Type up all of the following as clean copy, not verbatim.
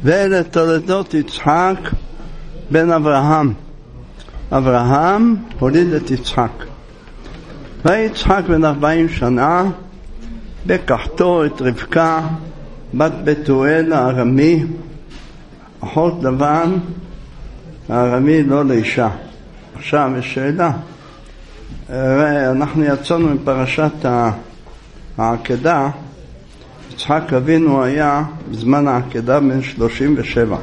ואלה תולדות יצחק בן אברהם. אברהם הוליד את יצחק. ויצחק בן 40 שנה בקחתו את רבקה בת בתואל הארמי, אחות לבן הארמי לא לאישה. עכשיו יש שאלה. אנחנו יצאנו מפרשת העקדה. יצחק אבינו היה בזמן העקדה בן 37.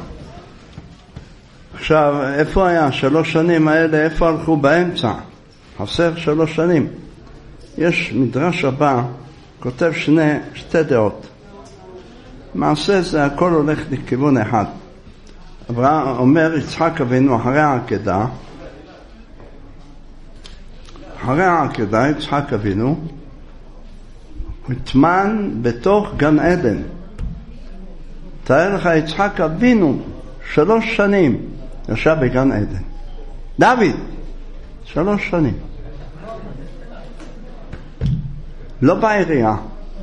עכשיו איפה היה 3 שנים האלה? איפה הלכו באמצע? חסר 3 שנים. יש מדרש הבא כותב שתי דעות. מעשה זה הכל הולך לכיוון אחד. אומר יצחק אבינו אחרי העקדה יצחק אבינו התמן בתוך גן עדן. תאר לך, יצחק אבינו 3 שנים ישב בגן עדן. דוד 3 שנים לא בעירייה,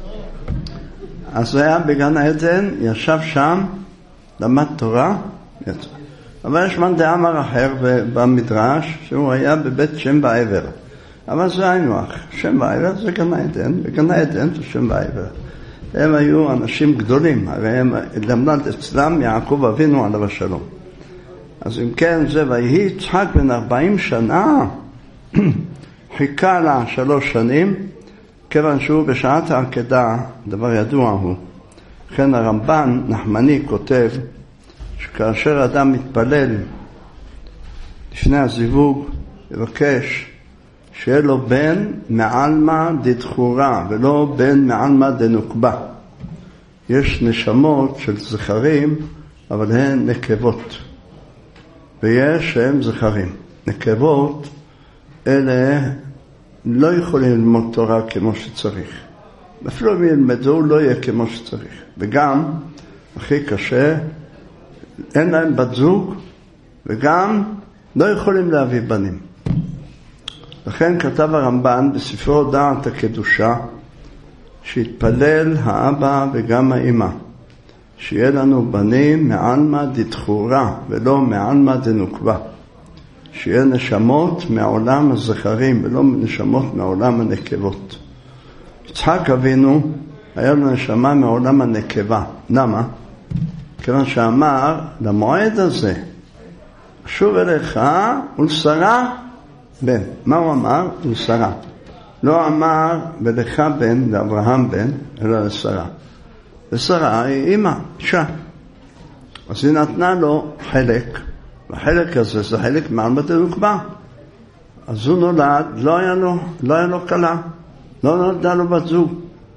אז הוא היה בגן עדן, ישב שם, למד תורה, יצא. אבל יש מן דאמר אחר במדרש שהוא היה בבית שם בעבר. אבל זה היינו אח, שם בעבר זה גן עדן, וגן עדן זה שם בעבר. הם היו אנשים גדולים, הרי הם למד אצלם יעקב אבינו עליו השלום. אז אם כן זה, ויהי יצחק בן 40 שנה, חיכה לה 3 שנים, כיוון שהוא בשעת העקדה, דבר ידוע הוא. לכן הרמב"ן נחמני כותב שכאשר אדם מתפלל לפני הזיווג, יבקש שיהיה לו בן מעלמא דתחורה ולא בן מעלמא דנוקבה. יש נשמות של זכרים אבל הן נקבות, ויש שהם זכרים. נקבות אלה לא יכולים ללמוד תורה כמו שצריך. אפילו אם ילמדו לא יהיה כמו שצריך. וגם הכי קשה, אין להם בת זוג וגם לא יכולים להביא בנים. לכן כתב הרמב"ן בספרו דעת הקדושה שהתפלל האבא וגם האמא שיהיה לנו בנים מעלמא דתחורה ולא מעלמא דנוקבה, שיהיה נשמות מעולם הזכרים ולא נשמות מעולם הנקבות. יצחק אבינו היה לו נשמה מעולם הנקבה. למה? כיוון שאמר למועד הזה שוב אליך ולשרה בן. מה הוא אמר? לשרה. לא אמר ולך בן, לאברהם בן, אלא לשרה. ושרה היא אמא, אישה. אז היא נתנה לו חלק, והחלק הזה זה חלק מעלמא דנוקבה. אז הוא נולד, לא היה לו כלה, לא נולדה לו בת זוג.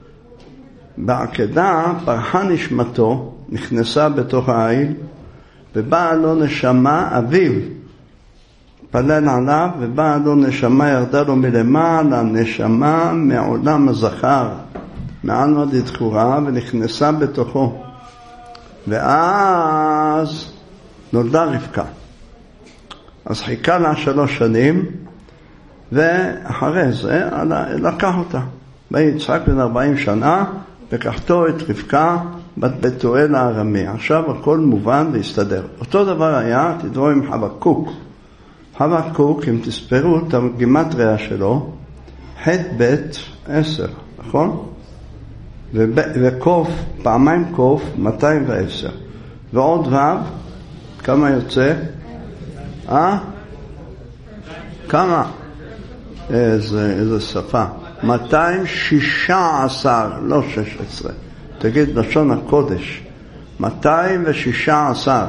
בעקדה פרחה נשמתו, נכנסה בתוך העיל, ובאה לו נשמה אביו, פלל עליו, ובאה לו נשמה, ירדה לו מלמעלה, נשמה מעולם הזכר, מעלמא דתחורה, ונכנסה בתוכו. ואז נולדה רבקה. אז חיכה לה 3 שנים, ואחרי זה לקח אותה. ויצחק בן 40 שנה, לקחתו את רבקה בת בתואל הארמי. עכשיו הכל מובן והסתדר. אותו דבר היה, תדעו עם חבקוק. חבקוק, אם תספרו את הגימטריה שלו, ח' ב' 10, נכון? וקוף, פעמיים קוף, 210. ועוד ו', כמה יוצא? כמה? איזה שפה. 216, לא 16. תגיד לשון הקודש. 216.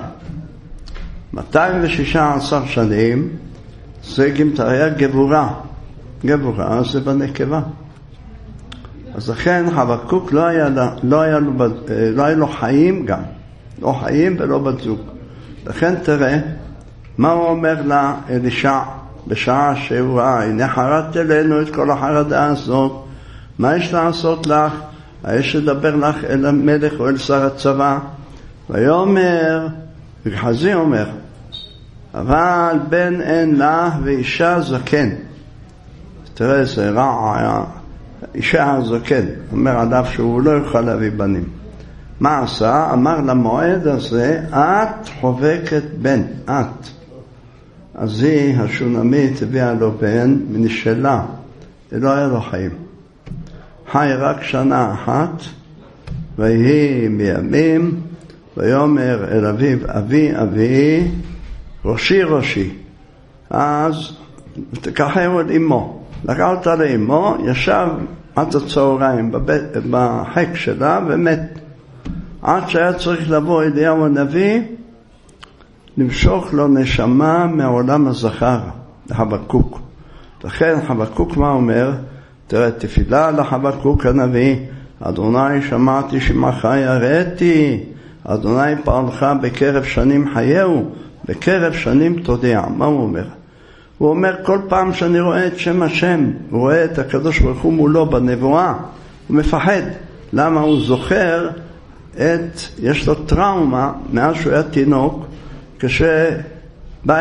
216 שנים זה גימטריה גבורה. גבורה זה בנקבה. אז לכן חבקוק לא היה לו חיים גם. לא חיים ולא בת זוג. לכן תראה מה הוא אומר לה אלישע בשעה שהוא ראה, הנה חרדת אלינו את כל החרדה הזאת, מה יש לעשות לך? יש לדבר לך אל המלך או אל שר הצבא? ויאמר, וחזי אומר, אבל בן אין לה ואישה זקן. תראה, זה רע, אישה זקן, אומר עליו שהוא לא יוכל להביא בנים. מה עשה? אמר למועד הזה, את חובקת בן, את. אז היא, השונמית, הביאה לו בן מנשלה, לא היה לו חיים. חי רק שנה אחת, ויהי מימים, ויאמר אל אביו, אבי, ראשי ראשי. אז תקחהו את אמו, לקח אותה לאמו, ישב עד הצהריים בחק שלה ומת. עד שהיה צריך לבוא אליהו הנביא, למשוך לו נשמה מעולם הזכר, לחבקוק. לכן חבקוק מה אומר? תראה, תפילה לחבקוק הנביא, אדוני שמעתי שמך יראתי, אדוני פעלך בקרב שנים חייהו, בקרב שנים תודיע. מה הוא אומר? הוא אומר, כל פעם שאני רואה את שם השם, הוא רואה את הקדוש ברוך הוא מולו בנבואה, הוא מפחד. למה? הוא זוכר יש לו טראומה מאז שהוא היה תינוק, כשבא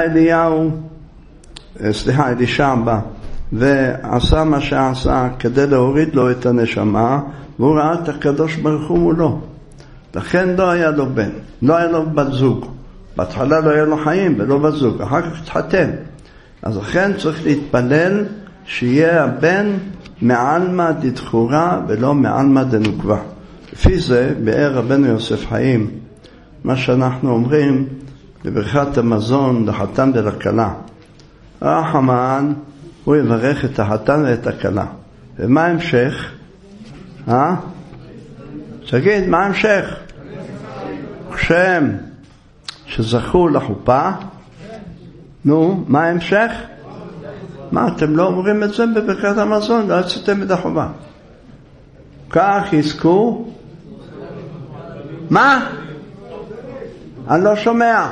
אלישע בא ועשה מה שעשה כדי להוריד לו את הנשמה, והוא ראה את הקדוש ברוך הוא מולו. לכן לא היה לו בן, לא היה לו בת זוג. בהתחלה לא היה לו חיים ולא בת זוג, אחר כך התחתן. אז לכן צריך להתפלל שיהיה הבן מעלמא דתחורה ולא מעלמא דנוקבה. לפי זה, באר רבנו יוסף חיים, מה שאנחנו אומרים בברכת המזון לחתן ולכלה. החתן, הוא יברך את החתן ואת הכלה. ומה המשך? תגיד, מה המשך? כשם שזכו לחופה, נו, מה המשך? מה, אתם לא אומרים את זה בברכת המזון? לא יצאתם את החובה. כך יזכו. מה? אני לא שומע.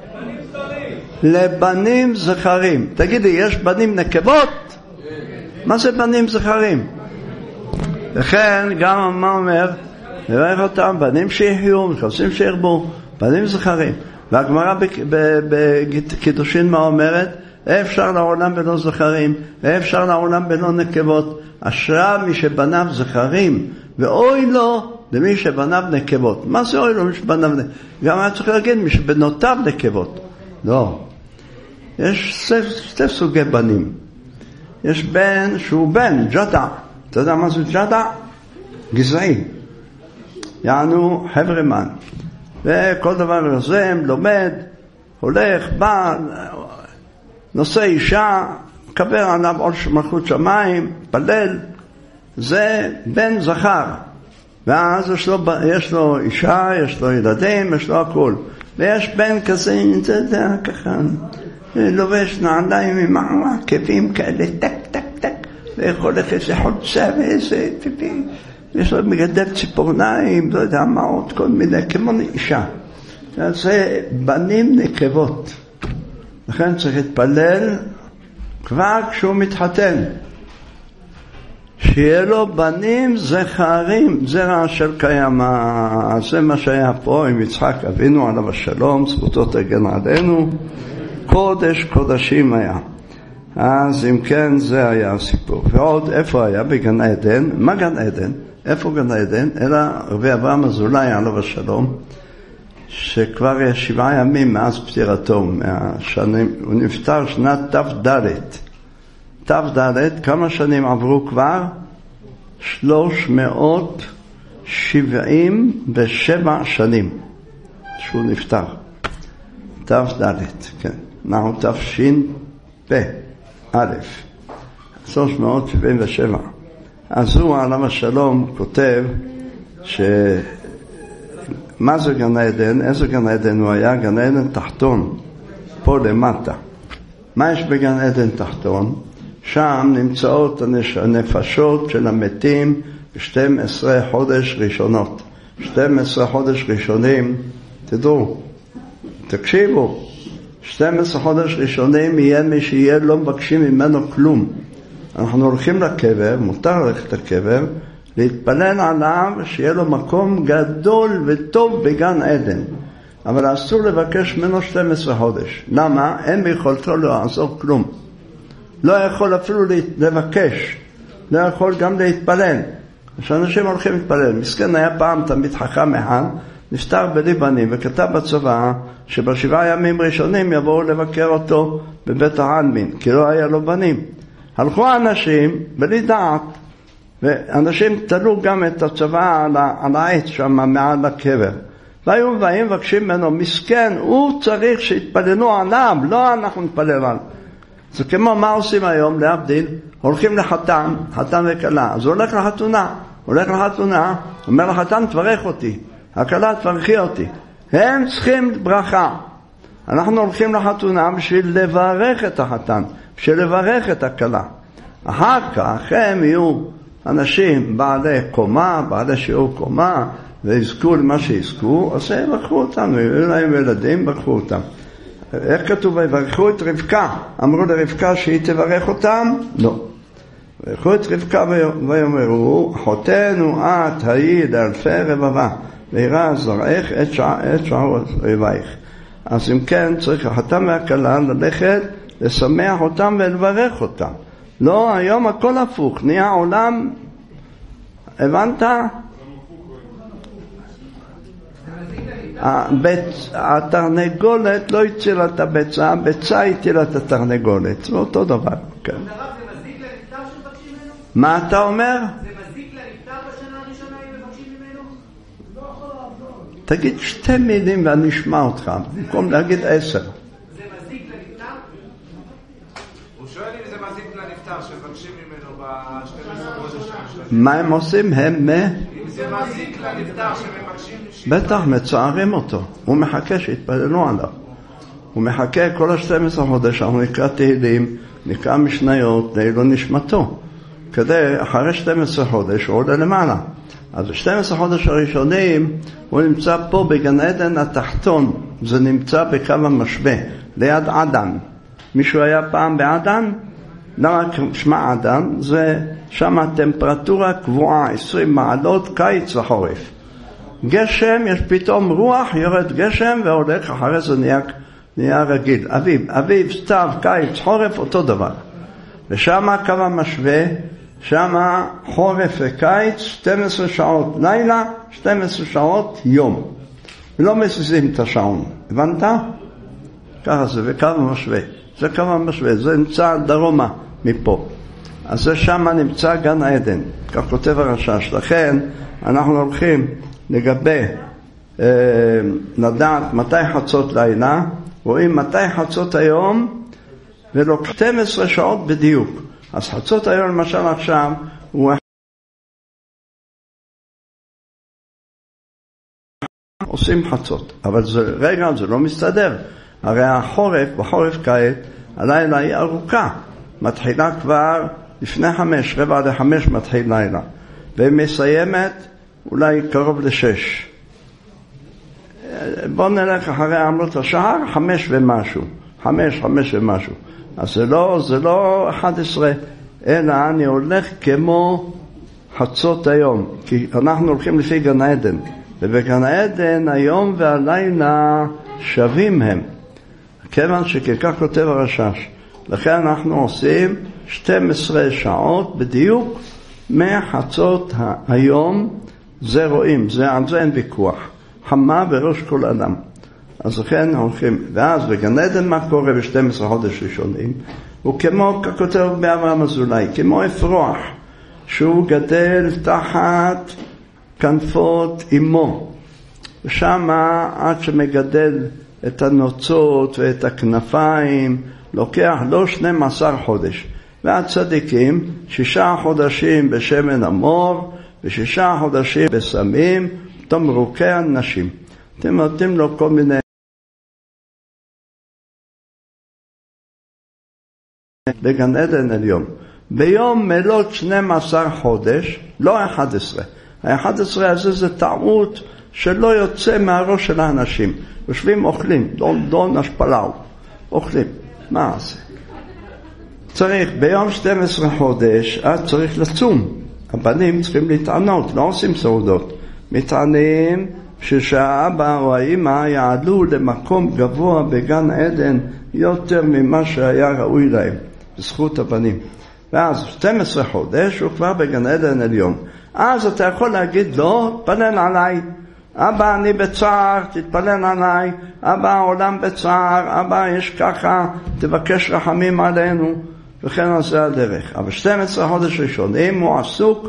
לבנים זכרים. תגידי, יש בנים נקבות? מה זה בנים זכרים? לכן גם מה אומר? נראה אותם, בנים שיחיו, מחפשים שירבו, בנים זכרים. והגמרא בקידושין מה אומרת? אפשר לעולם בלא זכרים, אפשר לעולם בלא נקבות. אשריו מי שבניו זכרים, ואוי לו למי שבניו נקבות. מה זה אוי לו מי שבניו נקבות? גם היה צריך להגיד מי שבנותיו נקבות. לא. יש שתי סוגי בנים. יש בן שהוא בן, ג'דע. אתה יודע מה זה ג'דע? גזעי. יענו חברמן. וכל דבר יוזם, לומד, הולך, בא, נושא אישה, מקבל עליו עול מלכות שמיים, פלל. זה בן זכר. ואז יש לו אישה, יש לו ילדים, יש לו הכל. ויש בן כזה, אתה יודע, ככה, לובש נעליים עם עקבים כאלה, טק, טק, טק, ויכול לך איזה חולצה ואיזה פיפי. יש לו מגדל ציפורניים, לא יודע מה עוד, כל מיני, כמו אישה. זה בנים נקבות. לכן צריך להתפלל כבר כשהוא מתחתן. שיהיה לו בנים זכרים, זרע של קיימא. זה מה שהיה פה עם יצחק אבינו עליו השלום, זכותו תגן עלינו. קודש קודשים היה. אז אם כן זה היה הסיפור. ועוד איפה היה? בגן עדן. מה גן עדן? איפה גן עדן? אלא רבי אברהם אזולאי עליו השלום, שכבר 7 ימים מאז פטירתו, מהשנים, הוא נפטר שנת ת"ד. כמה שנים עברו כבר? 377 שנים שהוא נפטר. ת"ד, כן. אנחנו תשפ"א, 377. אז הוא עליו השלום כותב מה זה גן עדן? איזה גן עדן הוא היה? גן עדן תחתון, פה למטה. מה יש בגן עדן תחתון? שם נמצאות הנפשות של המתים ב-12 חודש ראשונות. 12 חודש ראשונים, תדעו, תקשיבו, 12 חודש ראשונים יהיה מי שיהיה לא מבקשים ממנו כלום. אנחנו הולכים לקבר, מותר ללכת לקבר, להתפלל עליו שיהיה לו מקום גדול וטוב בגן עדן. אבל אסור לבקש ממנו 12 חודש. למה? אין ביכולתו לעזור כלום. לא יכול אפילו לבקש, לא יכול גם להתפלל. שאנשים הולכים להתפלל. מסכן היה פעם תלמיד חכם אחד, נפטר בלי בנים, וכתב בצבא שבשבעה ימים ראשונים יבואו לבקר אותו בבית העלמין, כי לא היה לו בנים. הלכו האנשים בלי דעת, ואנשים תלו גם את הצבא על העץ שם מעל הקבר. והיו באים מבקשים ממנו, מסכן, הוא צריך שיתפללו עליו, לא אנחנו נתפלל עליו. זה כמו מה עושים היום, להבדיל, הולכים לחתן, חתן וכלה, אז הוא הולך לחתונה, אומר לחתן, תברך אותי, הכלה תברכי אותי. הם צריכים ברכה. אנחנו הולכים לחתונה בשביל לברך את החתן, בשביל לברך את הכלה. אחר כך הם יהיו אנשים בעלי קומה, בעלי שיעור קומה, ויזכו למה שיזכו, אז הם ברכו אותם, ויהיו להם ילדים, ברכו אותם. איך כתוב? ויברכו את רבקה. אמרו לרבקה שהיא תברך אותם? לא. ויברכו את רבקה ויאמרו, חותנו את היי לאלפי רבבה, וירא זרעך את שערות רבייך. אז אם כן, צריך החתן והכלה ללכת, לשמח אותם ולברך אותם. לא, היום הכל הפוך, נהיה עולם, הבנת? התרנגולת לא הצילה את הביצה, הביצה הצילה את התרנגולת, זה אותו דבר. כן. זה מזיק לנפטר שמבקשים ממנו? מה אתה אומר? זה מזיק לנפטר בשנה הראשונה אם מבקשים ממנו? לא יכול לעבוד. תגיד 2 מילים ואני אשמע אותך, במקום להגיד 10. זה מזיק לנפטר? הוא שואל אם זה מזיק לנפטר שמבקשים ממנו ב-12 חודש. מה הם עושים? הם אם זה מזיק לנפטר שמבקשים... בטח מצערים אותו, הוא מחכה שיתפללו עליו, הוא מחכה כל 12 חודש, אנחנו נקרא תהילים, נקרא משניות, לעילוי נשמתו, כדי אחרי 12 חודש הוא עולה למעלה. אז 12 חודש הראשונים הוא נמצא פה בגן עדן התחתון, זה נמצא בקו המשווה, ליד עדן. מישהו היה פעם בעדן? למה שמה עדן? זה שם הטמפרטורה קבועה, 20 מעלות, קיץ וחורף. גשם, יש פתאום רוח, יורד גשם והולך, אחרי זה נהיה רגיל. אביב, סתיו, קיץ, חורף, אותו דבר. ושם הקו המשווה, שם חורף וקיץ, 12 שעות לילה, 12 שעות יום. לא מזיזים את השעון, הבנת? ככה זה, וקו המשווה. זה קו המשווה, זה נמצא דרומה מפה. אז זה שם נמצא גן העדן, כך כותב הרשש. לכן אנחנו הולכים לגבי לדעת מתי חצות לילה, רואים מתי חצות היום, ולא 12 שעות בדיוק. אז חצות היום למשל עכשיו, הוא עושים חצות, אבל רגע זה לא מסתדר. הרי החורף, בחורף כעת, הלילה היא ארוכה, מתחילה כבר לפני 5, 4:45 מתחיל לילה, ומסיימת אולי קרוב ל6. בואו נלך אחרי עמלות השער, 5 ומשהו. אז זה לא 11, אלא אני הולך כמו חצות היום, כי אנחנו הולכים לפי גן העדן, ובגן העדן היום והלילה שווים הם, כיוון שכך כותב הרשש. לכן אנחנו עושים 12 שעות בדיוק מחצות היום, זה רואים, על זה אין ויכוח, חמה בראש כל אדם. אז לכן הולכים, ואז בגן עדן מה קורה ב12 חודש ראשונים? הוא כמו, ככותב באברהם אזולאי, כמו אפרוח, שהוא גדל תחת כנפות אמו, ושם עד שמגדל את הנוצות ואת הכנפיים, לוקח לא 12 חודש, והצדיקים 6 חודשים בשמן המור, ו6 חודשים בסמים, תמרוקי הנשים. אתם נותנים לו כל מיני בגן עדן עליון. ביום מלאת 12 חודש, לא 11. ה-11 הזה זה טעות שלא יוצא מהראש של האנשים. יושבים אוכלים, דון השפלאו, אוכלים. מה זה? צריך, ביום 12 חודש, אז צריך לצום. הבנים צריכים להתענות, לא עושים סעודות. מתענים שהאבא או האמא יעלו למקום גבוה בגן עדן יותר ממה שהיה ראוי להם, בזכות הבנים. ואז 12 חודש הוא כבר בגן עדן עליון. אז אתה יכול להגיד לו, תתפלל עליי. אבא, אני בצער, תתפלל עליי. אבא, העולם בצער. אבא, יש ככה, תבקש רחמים עלינו. וכן על זה הדרך. אבל 12 חודש ראשון, אם הוא עסוק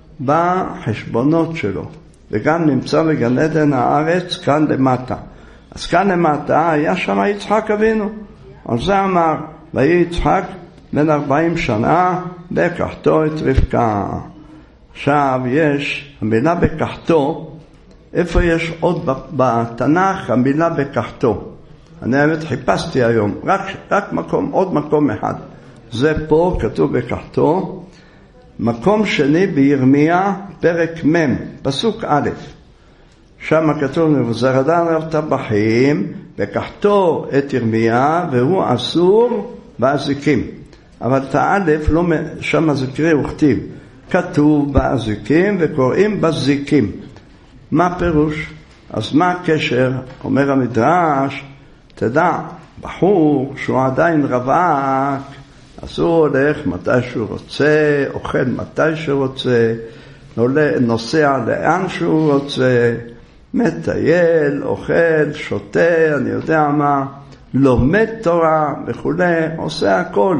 בחשבונות שלו, וגם נמצא בגן עדן הארץ כאן למטה. אז כאן למטה היה שם יצחק אבינו. על זה אמר, ויהי יצחק בן 40 שנה, לקחתו את רבקה. עכשיו יש המילה בקחתו, איפה יש עוד בתנ"ך המילה בקחתו? אני האמת חיפשתי היום, רק מקום, עוד מקום אחד. זה פה כתוב בקחתו. מקום שני בירמיה, פרק מ', פסוק א'. שם כתוב מבוזרדן רב טבחים, בקחתו את ירמיה, והוא אסור באזיקים. אבל את האלף, לא, שם הזכרי וכתיב, כתוב באזיקים וקוראים בזיקים. מה פירוש? אז מה הקשר? אומר המדרש, תדע, בחור שהוא עדיין רווק, אז הוא הולך מתי שהוא רוצה, אוכל מתי שהוא רוצה, נוסע לאן שהוא רוצה, מטייל, אוכל, שותה, אני יודע מה, לומד תורה וכו', עושה הכל.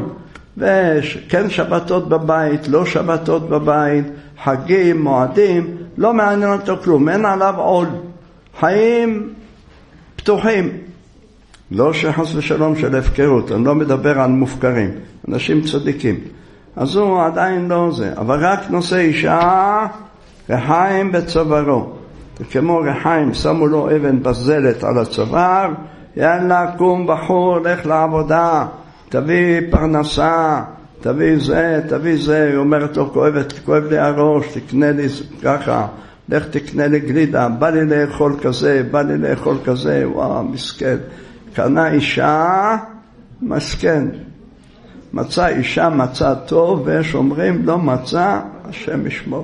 וכן שבתות בבית, לא שבתות בבית, חגים, מועדים, לא מעניין אותו כלום, אין עליו עול. חיים פתוחים. לא שחס ושלום של הפקרות, אני לא מדבר על מופקרים, אנשים צדיקים. אז הוא עדיין לא זה, אבל רק נושא אישה, רחיים בצווארו. וכמו רחיים, שמו לו אבן בזלת על הצוואר, יאללה, קום בחור, לך לעבודה, תביא פרנסה, תביא זה, היא אומרת לו, כואב לי הראש, תקנה לי ככה, לך תקנה לי גלידה, בא לי לאכול כזה, וואו, מסכן. קנה אישה, מסכן. מצא אישה, מצא טוב, ויש אומרים, לא מצא, השם ישמור.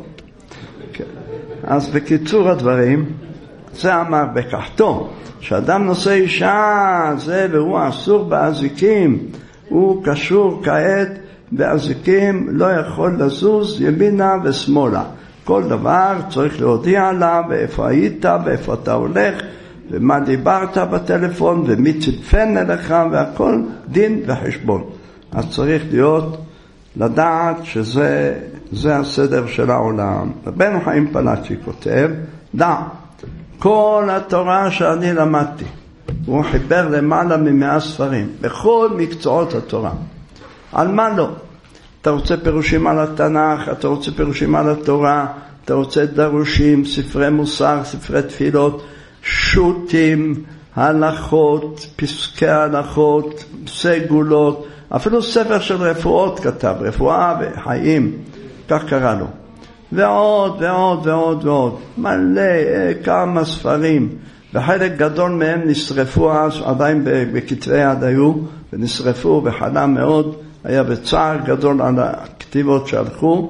אז בקיצור הדברים, זה אמר בקחתו, שאדם נושא אישה, זה והוא אסור באזיקים, הוא קשור כעת באזיקים, לא יכול לזוז ימינה ושמאלה. כל דבר צריך להודיע לה, ואיפה היית, ואיפה אתה הולך, ומה דיברת בטלפון, ומי צלפן אליך, והכל דין וחשבון. אז צריך לדעת שזה הסדר של העולם. רבנו חיים פלאצ'י כותב, דע, כל התורה שאני למדתי, הוא חיבר למעלה מ100 ספרים, בכל מקצועות התורה. על מה לא? אתה רוצה פירושים על התנ"ך, אתה רוצה פירושים על התורה, אתה רוצה דרושים, ספרי מוסר, ספרי תפילות, שו"תים, הלכות, פסקי הלכות, סגולות, אפילו ספר של רפואות כתב, רפואה וחיים, כך קרא לו. ועוד ועוד ועוד ועוד, מלא כמה ספרים, וחלק גדול מהם נשרפו אז, עדיין בכתבי יד היו, ונשרפו וחלה מאוד, היה בצער גדול על הכתיבות שהלכו,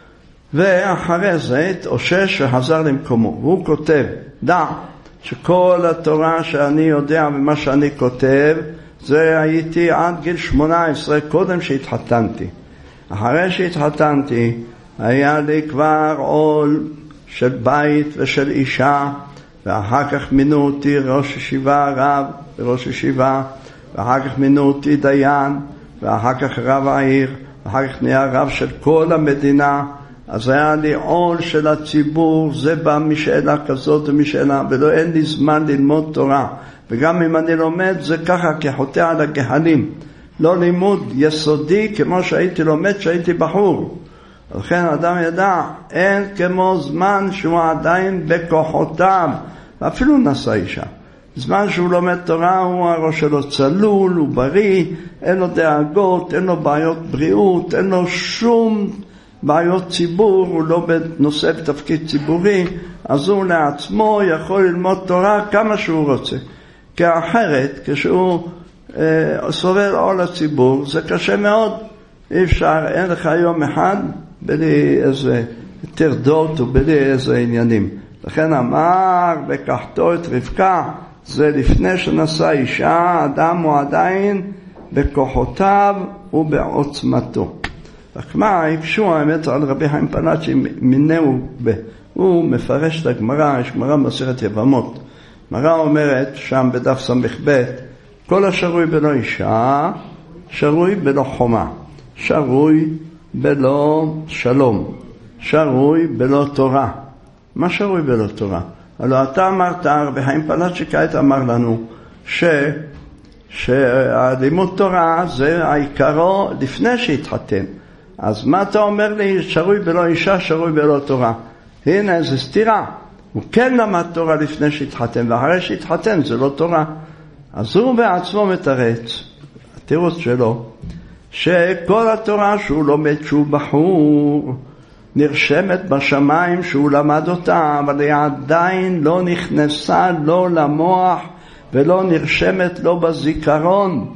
ואחרי זה התאושש וחזר למקומו. והוא כותב, דע שכל התורה שאני יודע ומה שאני כותב, זה הייתי עד גיל 18, קודם שהתחתנתי. אחרי שהתחתנתי, היה לי כבר עול של בית ושל אישה, ואחר כך מינו אותי ראש ישיבה, רב וראש ישיבה, ואחר כך מינו אותי דיין, ואחר כך רב העיר, ואחר כך נהיה רב של כל המדינה. אז היה לי עול של הציבור, זה בא משאלה כזאת ומשאלה, ולא אין לי זמן ללמוד תורה. וגם אם אני לומד, זה ככה כחוטא על הגחלים. לא לימוד יסודי כמו שהייתי לומד שהייתי בחור. לכן אדם ידע, אין כמו זמן שהוא עדיין בכוחותיו, ואפילו נשא אישה. זמן שהוא לומד תורה, הוא הראש שלו צלול, הוא בריא, אין לו דאגות, אין לו בעיות בריאות, אין לו שום בעיות ציבור, הוא לא נושא בתפקיד ציבורי, אז הוא לעצמו יכול ללמוד תורה כמה שהוא רוצה. כי אחרת, כשהוא סובל עול הציבור, זה קשה מאוד. אי אפשר, אין לך יום אחד בלי איזה תרדות ובלי איזה עניינים. לכן אמר, לקחתו את רבקה, זה לפני שנשא אישה, אדם הוא עדיין בכוחותיו ובעוצמתו. הגמרא הקשו האמת על רבי חיים פלאצ'י מינהו הוא מפרש את הגמרא, יש גמרא מסכת יבמות. גמרא אומרת שם בדף ס"ב, כל השרוי בלא אישה, שרוי בלא חומה, שרוי בלא שלום, שרוי בלא תורה. מה שרוי בלא תורה? הלוא אתה אמרת, רבי חיים פלאצ'י כעת אמר לנו שהלימוד תורה זה העיקרו לפני שהתחתן. אז מה אתה אומר לי, שרוי בלא אישה, שרוי בלא תורה? הנה, זה סתירה. הוא כן למד תורה לפני שהתחתן, ואחרי שהתחתן זה לא תורה. אז הוא בעצמו מתרץ, התירוץ שלו, שכל התורה שהוא לומד שהוא בחור, נרשמת בשמיים שהוא למד אותה, אבל היא עדיין לא נכנסה לו למוח, ולא נרשמת לו בזיכרון,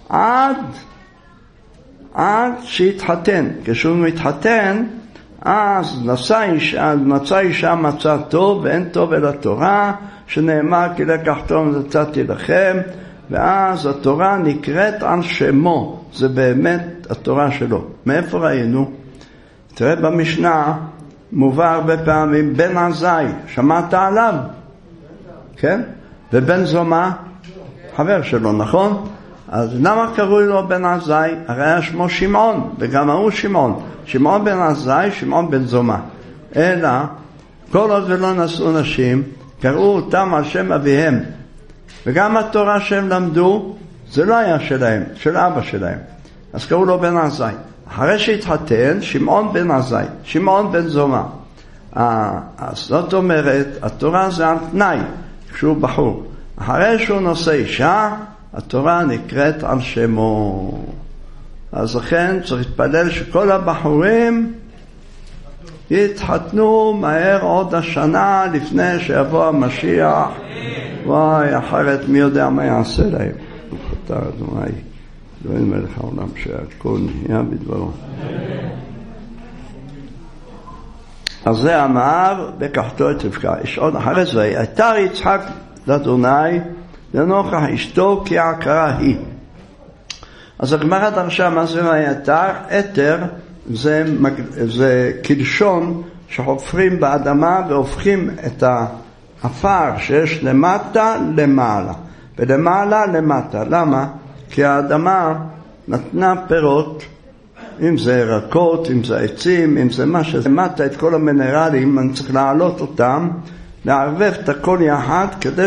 עד שהתחתן. כשהוא מתחתן, אז מצא אישה מצא טוב, ואין טוב אל התורה, שנאמר כי לקח טוב נתתי לכם, ואז התורה נקראת על שמו, זה באמת התורה שלו. מאיפה ראינו? תראה במשנה, מובא הרבה פעמים בן עזאי, שמעת עליו? כן? ובן זומא, חבר שלו, נכון? אז למה קראו לו בן עזאי? הרי היה שמו שמעון, וגם הוא שמעון. שמעון בן עזאי, שמעון בן זומא. אלא, כל עוד ולא נשאו נשים, קראו אותם על שם אביהם. וגם התורה שהם למדו, זה לא היה שלהם, של אבא שלהם. אז קראו לו בן עזאי. אחרי שהתחתן, שמעון בן עזאי, שמעון בן זומא. אז זאת אומרת, התורה זה על תנאי, כשהוא בחור. אחרי שהוא נושא אישה, התורה נקראת על שמו. אז לכן צריך להתפלל שכל הבחורים יתחתנו מהר עוד השנה לפני שיבוא המשיח. וואי, אחרת מי יודע מה יעשה להם. חתר אדוני, אלוהים מלך העולם שהכל נהיה בדברו. אז זה אמר בקחתו את רבקה. יש עוד אחרי זה, ויתר יצחק לאדוני לנוכח אשתו כי עקרה היא. אז הגמרא דרשה מה זה ויתר? אתר זה כלשון שחופרים באדמה והופכים את האפר שיש למטה למעלה ולמעלה למטה. למה? כי האדמה נתנה פירות, אם זה ירקות, אם זה עצים, אם זה מה שלמטה, את כל המינרלים, אני צריך להעלות אותם, לערבב את הכל יחד כדי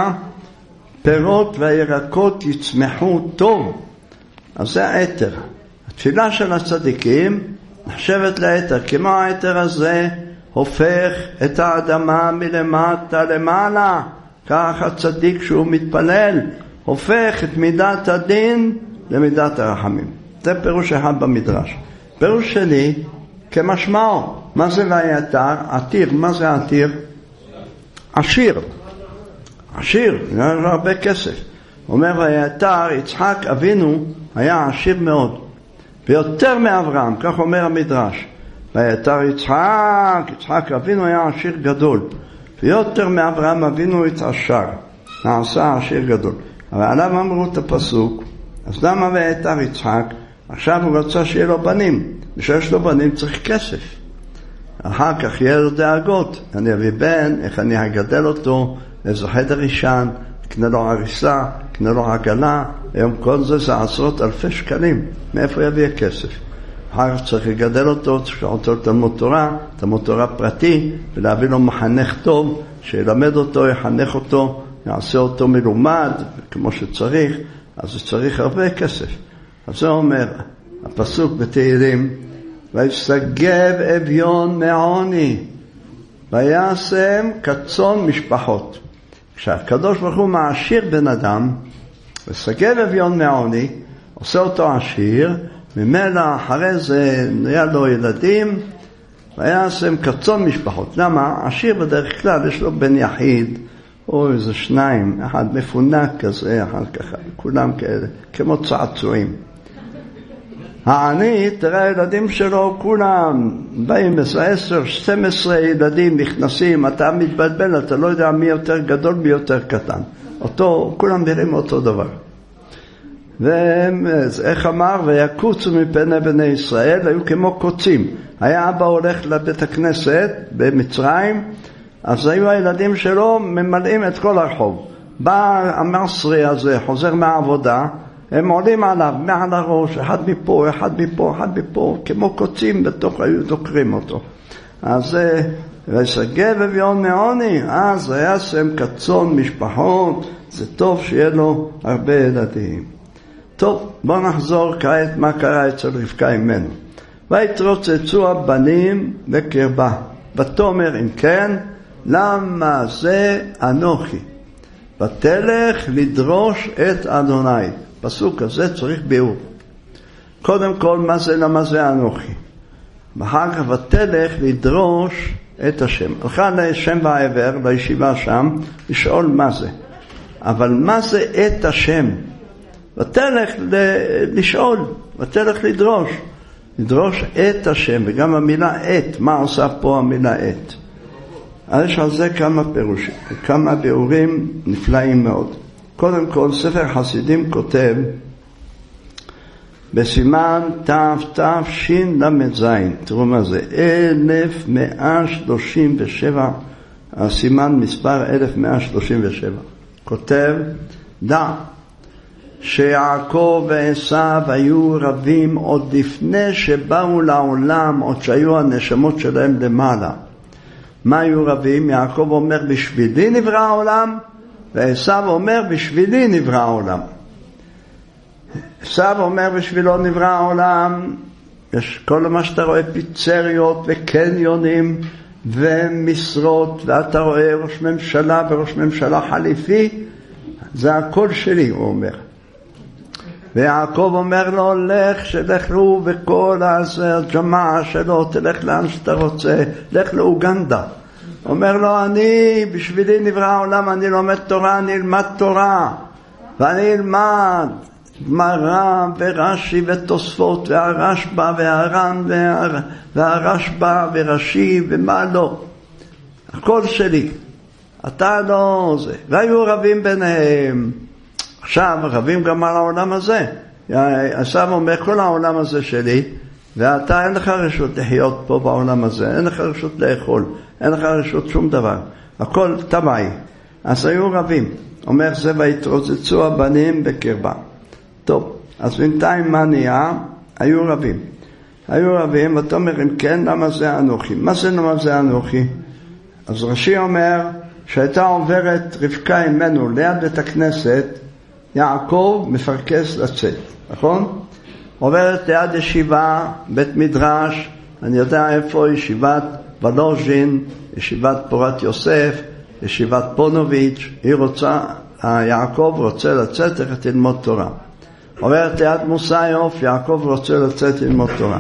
שהפירות והירקות יצמחו טוב. אז זה האתר. התפילה של הצדיקים נחשבת לאתר, כמו האתר הזה הופך את האדמה מלמטה למעלה. כך הצדיק שהוא מתפלל הופך את מידת הדין למידת הרחמים. זה פירוש אחד במדרש. פירוש שני, כמשמעו. מה זה ויתר? עתיר. מה זה עתיר? עשיר. עשיר, זה הרבה כסף. אומר ויתר, יצחק אבינו היה עשיר מאוד. ויותר מאברהם, כך אומר המדרש. ויתר יצחק אבינו היה עשיר גדול. ויותר מאברהם אבינו התעשר. נעשה עשיר גדול. אבל עליו אמרו את הפסוק, אז למה ויתר יצחק? עכשיו הוא רצה שיהיה לו בנים. ושיש לו בנים צריך כסף. אחר כך יהיה לו דאגות. אני אביא בן, איך אני אגדל אותו, איזה חדר ישן, קנה לו הריסה, קנה לו עגלה. היום כל זה עשרות אלפי שקלים. מאיפה יביא כסף? אחר כך צריך לגדל אותו, צריך אותו תלמוד תורה, תלמוד תורה פרטי, ולהביא לו מחנך טוב, שילמד אותו, יחנך אותו, יעשה אותו מלומד, כמו שצריך. אז זה צריך הרבה כסף. אז זה אומר, הפסוק בתהילים, ויסגב אביון מעוני, ויעשם כצאן משפחות. כשהקדוש ברוך הוא מעשיר בן אדם, ויסגב אביון מעוני, עושה אותו עשיר, ממילא אחרי זה נהיה לו ילדים, ויעשם כצאן משפחות. למה? עשיר בדרך כלל יש לו בן יחיד, או איזה שניים, אחד מפונק כזה, אחד ככה, כולם כאלה, כמו צעצועים. העני, תראה הילדים שלו, כולם באים 10, 12 ילדים נכנסים, אתה מתבלבל, אתה לא יודע מי יותר גדול, מי יותר קטן. כולם נראים אותו דבר. ואיך אמר? ויקוצו מפני בני ישראל, היו כמו קוצים. היה אבא הולך לבית הכנסת במצרים, אז היו הילדים שלו ממלאים את כל הרחוב. בא המסרי הזה, חוזר מהעבודה, הם עולים עליו, מעל הראש, אחד מפה, אחד מפה, אחד מפה, כמו קוצים בתוך, היו דוקרים אותו. אז ויסגב אביון מעוני, אז היה שם כצאן משפחות, זה טוב שיהיה לו הרבה ילדים. טוב, בואו נחזור כעת מה קרה אצל רבקה אמנו. ויתרוצצו הבנים בקרבה, ותאמר אם כן, למה זה אנוכי? ותלך לדרוש את אדוני. פסוק הזה צריך ביאור. קודם כל, מה זה למה זה אנוכי? ואחר כך ותלך לדרוש את השם. הלכה לשם והעבר, לישיבה שם, לשאול מה זה. אבל מה זה את השם? ותלך לשאול, ותלך לדרוש. לדרוש את השם, וגם המילה את, מה עושה פה המילה את? אז יש על זה כמה פירושים, כמה ביאורים נפלאים מאוד. קודם כל, ספר חסידים כותב, בסימן תשל"ז, תראו מה זה, 1137, הסימן מספר 1137, כותב, דע, שיעקב ועשיו היו רבים עוד לפני שבאו לעולם, עוד שהיו הנשמות שלהם למעלה. מה היו רבים? יעקב אומר בשבילי נברא העולם, ועשיו אומר בשבילי נברא העולם. עשיו אומר בשבילו נברא העולם, יש כל מה שאתה רואה, פיצריות וקניונים ומשרות, ואתה רואה ראש ממשלה וראש ממשלה חליפי, זה הכל שלי, הוא אומר. ויעקב אומר לו, לך לו וכל הג'מעה שלו, תלך לאן שאתה רוצה, לך לאוגנדה. אומר לו, אני בשבילי נברא העולם, אני לומד תורה, אני אלמד תורה, ואני אלמד גמרא ורש"י ותוספות והרשב"א והר"ן והרשב"א ורש"י ומה לא, הכל שלי, אתה לא זה. והיו רבים ביניהם. עכשיו רבים גם על העולם הזה. עשיו אומר כל העולם הזה שלי, ואתה אין לך רשות לחיות פה בעולם הזה, אין לך רשות לאכול, אין לך רשות שום דבר, הכל טבעי. אז היו רבים. אומר זה ויתרוצצו הבנים בקרבה. טוב, אז בינתיים מה נהיה? היו רבים. היו רבים, ואתה אומר אם כן, למה זה אנוכי? מה זה למה זה אנוכי? אז רש"י אומר שהייתה עוברת רבקה אמנו ליד בית הכנסת, יעקב מפרכס לצאת, נכון? עוברת ליד ישיבה, בית מדרש, אני יודע איפה, ישיבת ולוז'ין, ישיבת פורת יוסף, ישיבת פונוביץ', היא רוצה, יעקב רוצה לצאת, איך ללמוד תורה. עוברת ליד מוסיוף, יעקב רוצה לצאת ללמוד תורה.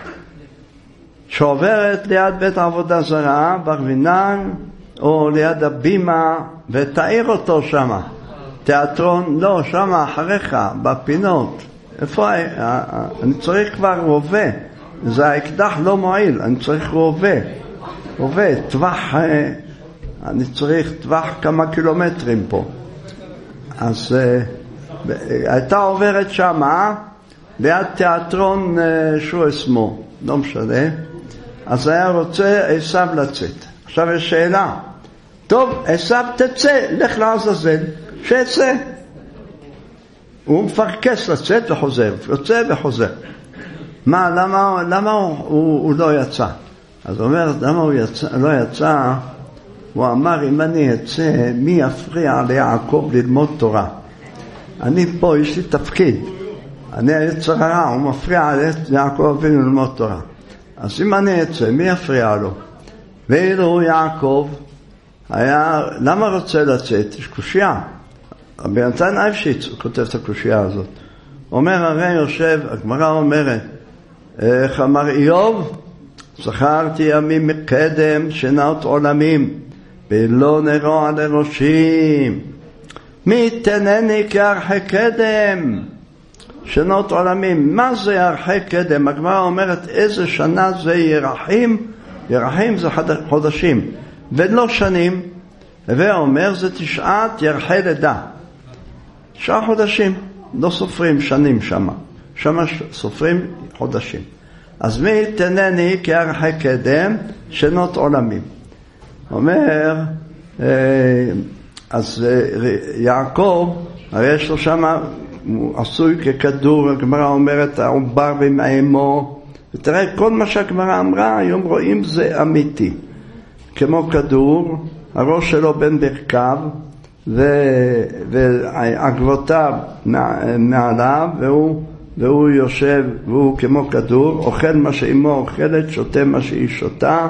שעוברת ליד בית העבודה זרה, ברבינן, או ליד הבימה, ותאיר אותו שמה. תיאטרון, לא, שמה אחריך, בפינות. איפה? אני צריך כבר רובה. זה האקדח לא מועיל, אני צריך רובה. רובה, טווח, אני צריך טווח כמה קילומטרים פה. אז הייתה עוברת שמה, ליד תיאטרון שהוא אסמו, לא משנה. אז היה רוצה עשיו לצאת. עכשיו יש שאלה. טוב, עשיו תצא, לך לעזאזל, שיצא. הוא מפרכס לצאת וחוזר, יוצא וחוזר. מה, למה הוא לא יצא? אז הוא אומר, למה הוא לא יצא? הוא אמר, אם אני אצא, מי יפריע ליעקב ללמוד תורה? אני פה, יש לי תפקיד. אני היצר הרע, הוא מפריע ליעקב ללמוד תורה. אז אם אני אצא, מי יפריע לו? ואילו יעקב היה, למה רוצה לצאת? יש קושייה. רבי נתן אייבשיץ כותב את הקושייה הזאת. אומר הרי יושב, הגמרא אומרת, איך אמר איוב? זכרתי ימים מקדם שנות עולמים, ולא נרוע לראשים. מי תנני כערכי קדם? שנות עולמים. מה זה ערכי קדם? הגמרא אומרת איזה שנה זה ירחים? ירחים זה חודשים, ולא שנים. ואומר זה 9 ירחי לידה. 9 חודשים. לא סופרים שנים שמה. שמה סופרים חודשים. אז מי תנני כערכי קדם שנות עולמים. אומר, אז יעקב, הרי יש לו שמה, הוא עשוי ככדור, הגמרא אומרת, העובר במאמו, ותראה, כל מה שהגמרא אמרה, היום רואים זה אמיתי. כמו כדור, הראש שלו בין ברכיו, ועקבותיו מעליו, והוא יושב, והוא כמו כדור, אוכל מה שאימו אוכלת, שותה מה שהיא שותה,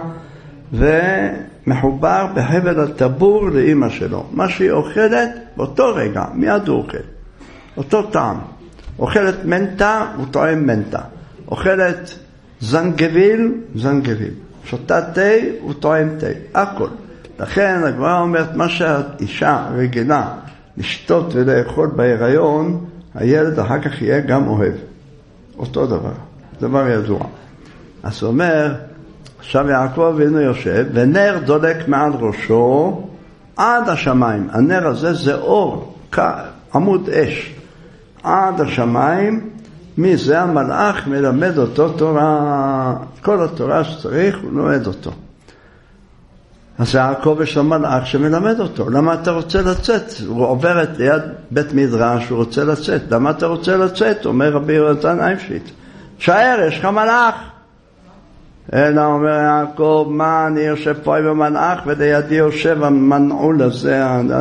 ומחובר בחבל הטבור לאמא שלו. מה שהיא אוכלת, באותו רגע, מיד הוא אוכל. אותו טעם. אוכלת מנטה, הוא טועם מנטה. אוכלת זנגביל, זנגביל. שותה תה, הוא טועם תה. הכל. לכן הגמרא אומרת, מה שהאישה רגילה לשתות ולאכול בהיריון, הילד אחר כך יהיה גם אוהב. אותו דבר. דבר ידוע. אז הוא אומר, עכשיו יעקב אבינו יושב, ונר דולק מעל ראשו עד השמיים. הנר הזה זה אור, עמוד אש. עד השמיים, מי זה המלאך מלמד אותו תורה, כל התורה שצריך הוא לומד אותו. אז יעקב יש לו מלאך שמלמד אותו. למה אתה רוצה לצאת? הוא עוברת ליד בית מדרש, הוא רוצה לצאת. למה אתה רוצה לצאת? אומר רבי יונתן אייבשיץ. שער, יש לך מלאך. אלא אומר יעקב, מה אני יושב פה עם המלאך, ולידי יושב המנעול הזה,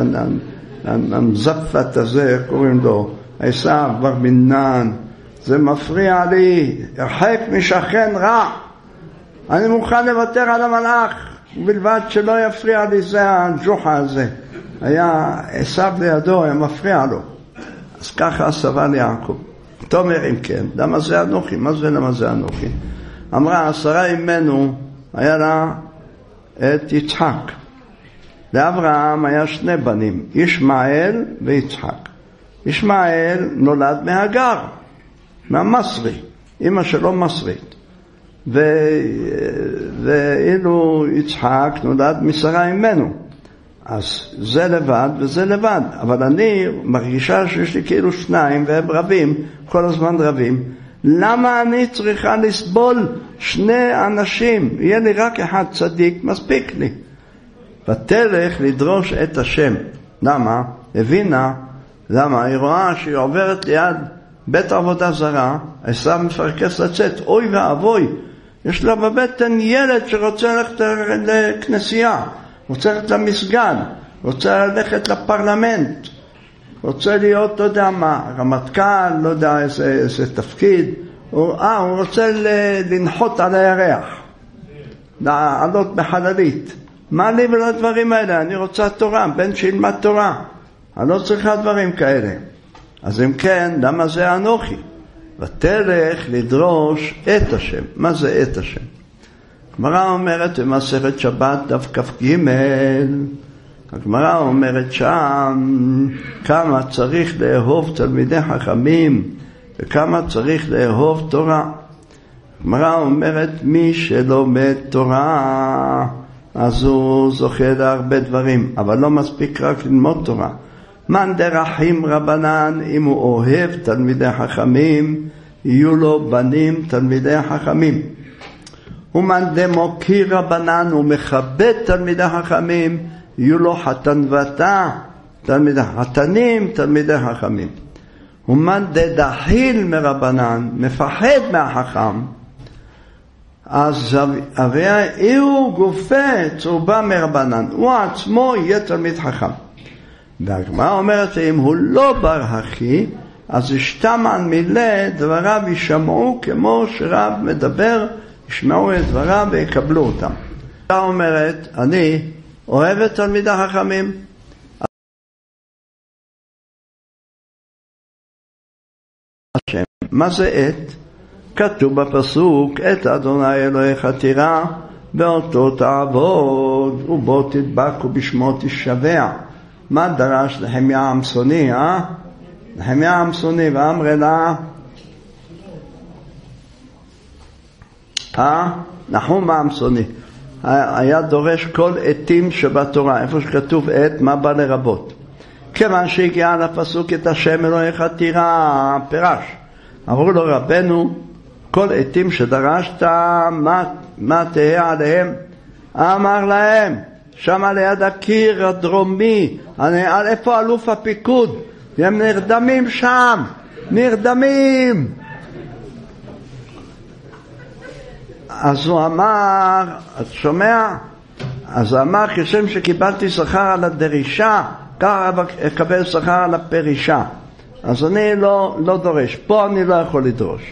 המזפת הזה, קוראים לו, עשיו בר בנן, זה מפריע לי, הרחק משכן רע. אני מוכן לוותר על המלאך, בלבד שלא יפריע לי זה הג'וחה הזה. היה עשיו לידו, היה מפריע לו. אז ככה סבל יעקב. תאמר אם כן, למה זה אנוכי? מה זה למה זה אנוכי? אמרה, 10 ימינו היה לה את יצחק. לאברהם היה 2 בנים, ישמעאל ויצחק. ישמעאל נולד מהגר, מהמסרי, אמא שלו מסרית. ואילו יצחק נולד משרה אימנו. אז זה לבד וזה לבד. אבל אני מרגישה שיש לי כאילו 2 והם רבים, כל הזמן רבים. למה אני צריכה לסבול 2 אנשים? יהיה לי רק אחד צדיק, מספיק לי. ותלך לדרוש את השם. למה? הבינה. למה? היא רואה שהיא עוברת ליד בית עבודה זרה, עשיו מפרכס לצאת, אוי ואבוי, יש לה בבטן ילד שרוצה ללכת לכנסייה, רוצה ללכת למסגד, רוצה ללכת לפרלמנט, רוצה להיות, לא יודע מה, רמטכ"ל, לא יודע איזה תפקיד, הוא רוצה לנחות על הירח, לעלות בחללית. מה לי ולדברים האלה? אני רוצה תורה, בן שילמד תורה. אני לא צריכה דברים כאלה. אז אם כן, למה זה אנוכי? ותלך לדרוש את השם. מה זה את השם? הגמרא אומרת במסכת שבת דף כ"ג, הגמרא אומרת שם כמה צריך לאהוב תלמידי חכמים וכמה צריך לאהוב תורה. הגמרא אומרת מי שלומד תורה אז הוא זוכה להרבה דברים, אבל לא מספיק רק ללמוד תורה. מן דרחים רבנן, אם הוא אוהב תלמידי חכמים, יהיו לו בנים תלמידי חכמים. ומן דמוקיר רבנן, הוא מכבד תלמידי חכמים, יהיו לו חתן ותה, חתנים תלמידי חכמים. ומן דדחיל מרבנן, מפחד מהחכם, אז הרי הוא גופה צרובה מרבנן, הוא עצמו יהיה תלמיד חכם. והגמרא אומרת אם הוא לא בר הכי, אז ישתמן מילה דבריו ישמעו כמו שרב מדבר, ישמעו את דבריו ויקבלו אותם. הגמרא אומרת אני אוהבת תלמידי חכמים. מה זה את? כתוב בפסוק את אדוני אלוהיך תירא ואותו תעבוד ובו תדבק ובשמו תשבע. מה דרש נחמיה העמסוני? נחמיה העמסוני ואמר לה נחום העמסוני היה דורש כל עתים שבתורה, איפה שכתוב עת מה בא לרבות. כיוון שהגיע לפסוק את השם אלוהיך תירא, פירש. אמרו לו רבנו, כל עתים שדרשת, מה תהיה עליהם? אמר להם, שם ליד הקיר הדרומי, על איפה אלוף הפיקוד? הם נרדמים שם, נרדמים. אז הוא אמר, את שומע? אז הוא אמר, כשם שקיבלתי שכר על הדרישה, ככה אקבל שכר על הפרישה. אז אני לא דורש, פה אני לא יכול לדרוש.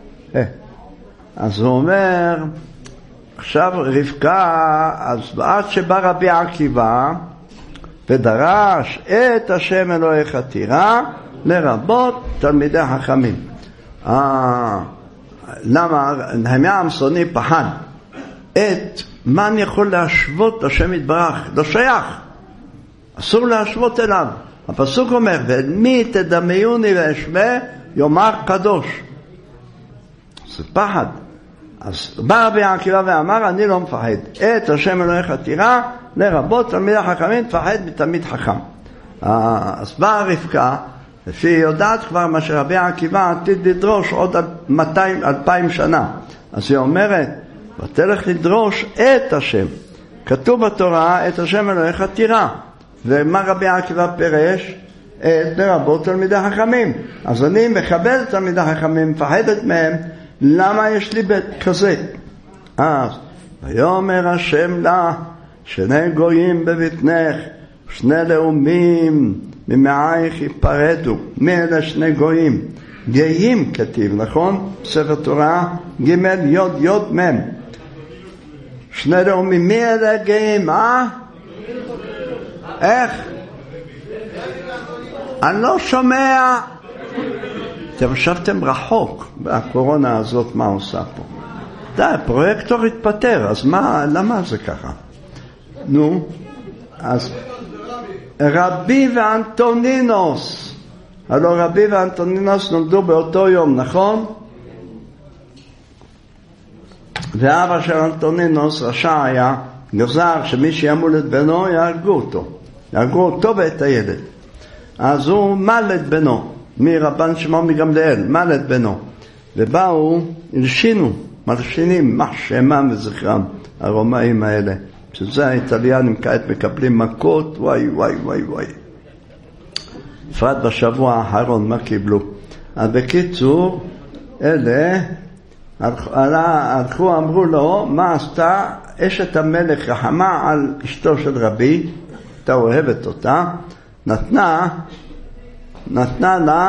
אז הוא אומר, עכשיו רבקה, אז עד שבא רבי עקיבא ודרש את השם אלוהיך תירא, לרבות תלמידי חכמים. למה? נחמיה העמסוני פחד. מה אני יכול להשוות לשם יתברך? לא שייך. אסור להשוות אליו. הפסוק אומר, ומי תדמיוני ואשווה יאמר קדוש. זה פחד. אז בא רבי עקיבא ואמר, אני לא מפחד. את השם אלוהיך תירא, לרבות תלמידי חכמים, תפחד מתלמיד חכם. אז באה רבקה, שהיא יודעת כבר מה שרבי עקיבא עתיד לדרוש עוד 2,000 שנה. אז היא אומרת, ותלך לדרוש את השם. כתוב בתורה, את השם אלוהיך תירא. ומה רבי עקיבא פירש? לרבות תלמידי חכמים. אז אני מכבד את תלמידי חכמים, מפחדת מהם, למה יש לי בית כזה? אז ויאמר השם לה, שני גויים בבטנך, שני לאומים ממעייך ייפרדו. מי אלה שני גויים? גאים כתיב, נכון? ספר תורה ג' י' מ'. שני לאומים, מי אלה גאים? איך? אני לא שומע. אתם חשבתם רחוק בקורונה הזאת, מה עושה פה? די, פרויקטור התפטר, אז למה זה ככה? נו, אז רבי ואנטונינוס, הלא רבי ואנטונינוס נולדו באותו יום, נכון? ואבא של אנטונינוס רשע היה, גזר שמי שימול את בנו יהרגו אותו ואת הילד. אז הוא מל את בנו, מרבן שמעון מגמליאל, מל את בנו. ובאו, מלשינים, מחשמם וזכרם, הרומאים האלה. שזה האיטליאנים כעת מקבלים מכות, וואי. בפרט בשבוע האחרון, מה קיבלו? אז בקיצור, אלה הלכו, אמרו לו, מה עשתה? אשת המלך רחמה על אשתו של רבי, אתה אוהבת אותה, נתנה לה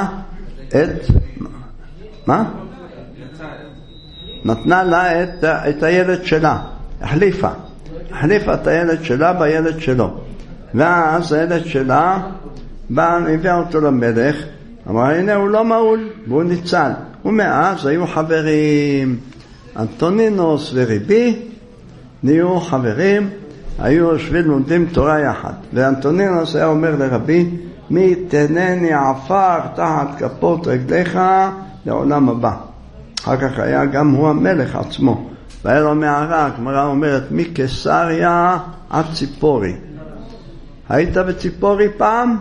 נתנה לה את הילד שלה, החליפה את הילד שלה בילד שלו. ואז הילד שלה הביאה אותו למלך, אמר הנה הוא לא מעול והוא ניצל. ומאז היו חברים, אנטונינוס ורבי נהיו חברים, היו יושבים לומדים תורה יחד. ואנטונינוס היה אומר לרבי, מי תנני עפר תחת כפות רגליך לעולם הבא. אחר כך היה גם הוא המלך עצמו, והיה לו מערה, הגמרא אומרת, מקיסריה עד ציפורי. היית בציפורי פעם?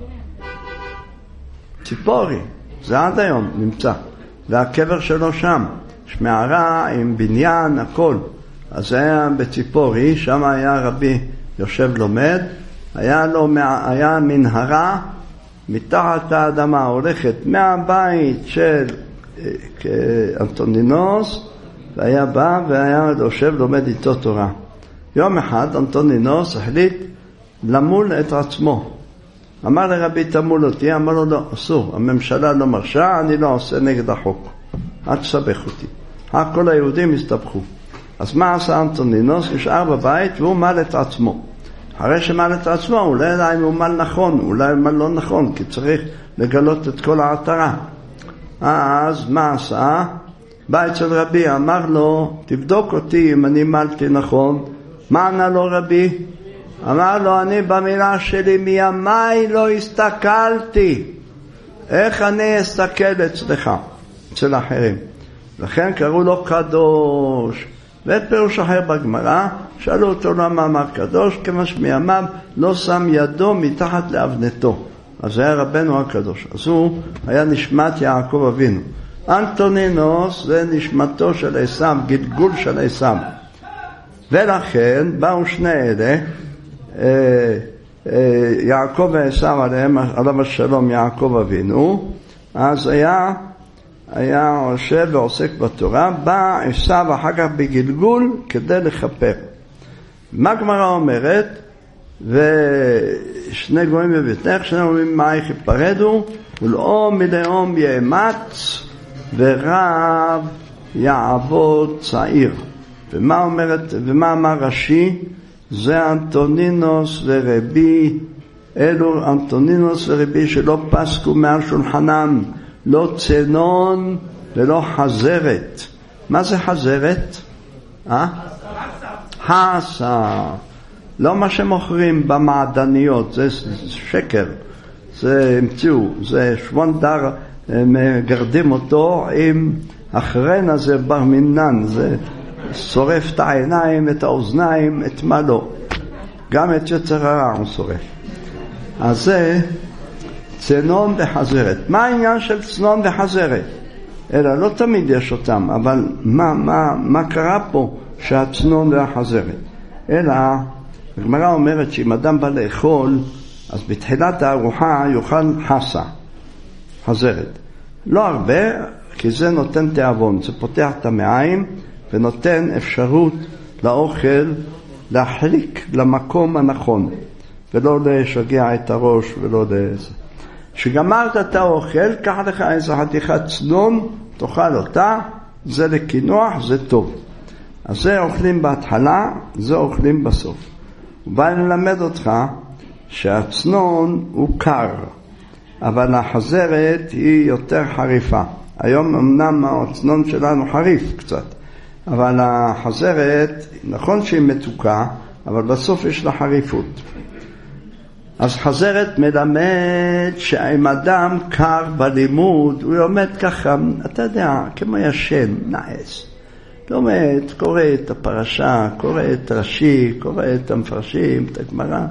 ציפורי, זה עד היום נמצא, והקבר שלו שם, יש מערה עם בניין, הכל. אז זה היה בציפורי, שם היה רבי יושב לומד, היה מנהרה מתחת האדמה, הולכת מהבית של אנטונינוס, והיה בא והיה יושב לומד איתו תורה. יום אחד אנטונינוס החליט למול את עצמו. אמר לרבי תמול אותי, אמר לו לא, אסור, הממשלה לא מרשה, אני לא עושה נגד החוק, אל תסבך אותי. כל היהודים הסתבכו. אז מה עשה אנטונינוס? נשאר בבית והוא מל את עצמו. אחרי שמל את עצמו, אולי ידע אם הוא מל נכון, אולי מל לא נכון, כי צריך לגלות את כל העטרה. אז מה עשה? בא אצל רבי, אמר לו, תבדוק אותי אם אני מלתי נכון. מה ענה לו רבי? אמר לו, אני במילה שלי מימי לא הסתכלתי. איך אני אסתכל אצלך, אצל אחרים? לכן קראו לו קדוש. ואת פירוש אחר בגמרא, שאלו אותו למה אמר קדוש, כמה שמימיו לא שם ידו מתחת לאבנתו. אז זה היה רבנו הקדוש. אז הוא היה נשמת יעקב אבינו. אנטונינוס זה נשמתו של עשיו, גלגול של עשיו. ולכן באו שני אלה, יעקב ועשיו עליו השלום יעקב אבינו, אז היה יושב ועוסק בתורה, בא עשיו אחר כך בגלגול כדי לכפר. מה הגמרא אומרת? ושני גויים בביתך, שני אומרים מאייך יפרדו, ולאום מלאום יאמץ, ורב יעבוד צעיר. ומה אמר רש"י? זה אנטונינוס ורבי, אלו אנטונינוס ורבי שלא פסקו מעל שולחנם, לא צנון ולא חזרת. מה זה חזרת? חסה. לא מה שמוכרים במעדניות, זה שקר. זה המציאו, זה שוונדר, מגרדים אותו עם החרן הזה בר מינן, זה שורף את העיניים, את האוזניים, את מה לא. גם את יצר הרע הוא שורף. אז זה צנון וחזרת. מה העניין של צנון וחזרת? אלא לא תמיד יש אותם, אבל מה קרה פה שהצנון והחזרת? אלא הגמרא אומרת שאם אדם בא לאכול, אז בתחילת הארוחה יאכל חסה, חזרת. לא הרבה, כי זה נותן תיאבון, זה פותח את המעיים ונותן אפשרות לאוכל להחליק למקום הנכון, ולא לשגע את הראש ולא לזה. שגמרת את האוכל, קח לך איזה חתיכת צנון, תאכל אותה, זה לקינוח, זה טוב. אז זה אוכלים בהתחלה, זה אוכלים בסוף. הוא בא ללמד אותך שהצנון הוא קר, אבל החזרת היא יותר חריפה. היום אמנם הצנון שלנו חריף קצת, אבל החזרת, נכון שהיא מתוקה, אבל בסוף יש לה חריפות. אז חזרת מלמד שאם אדם קר בלימוד, הוא עומד ככה, אתה יודע, כמו ישן, נעס. לומד, קורא את הפרשה, קורא את רש"י, קורא את המפרשים, את הגמרא.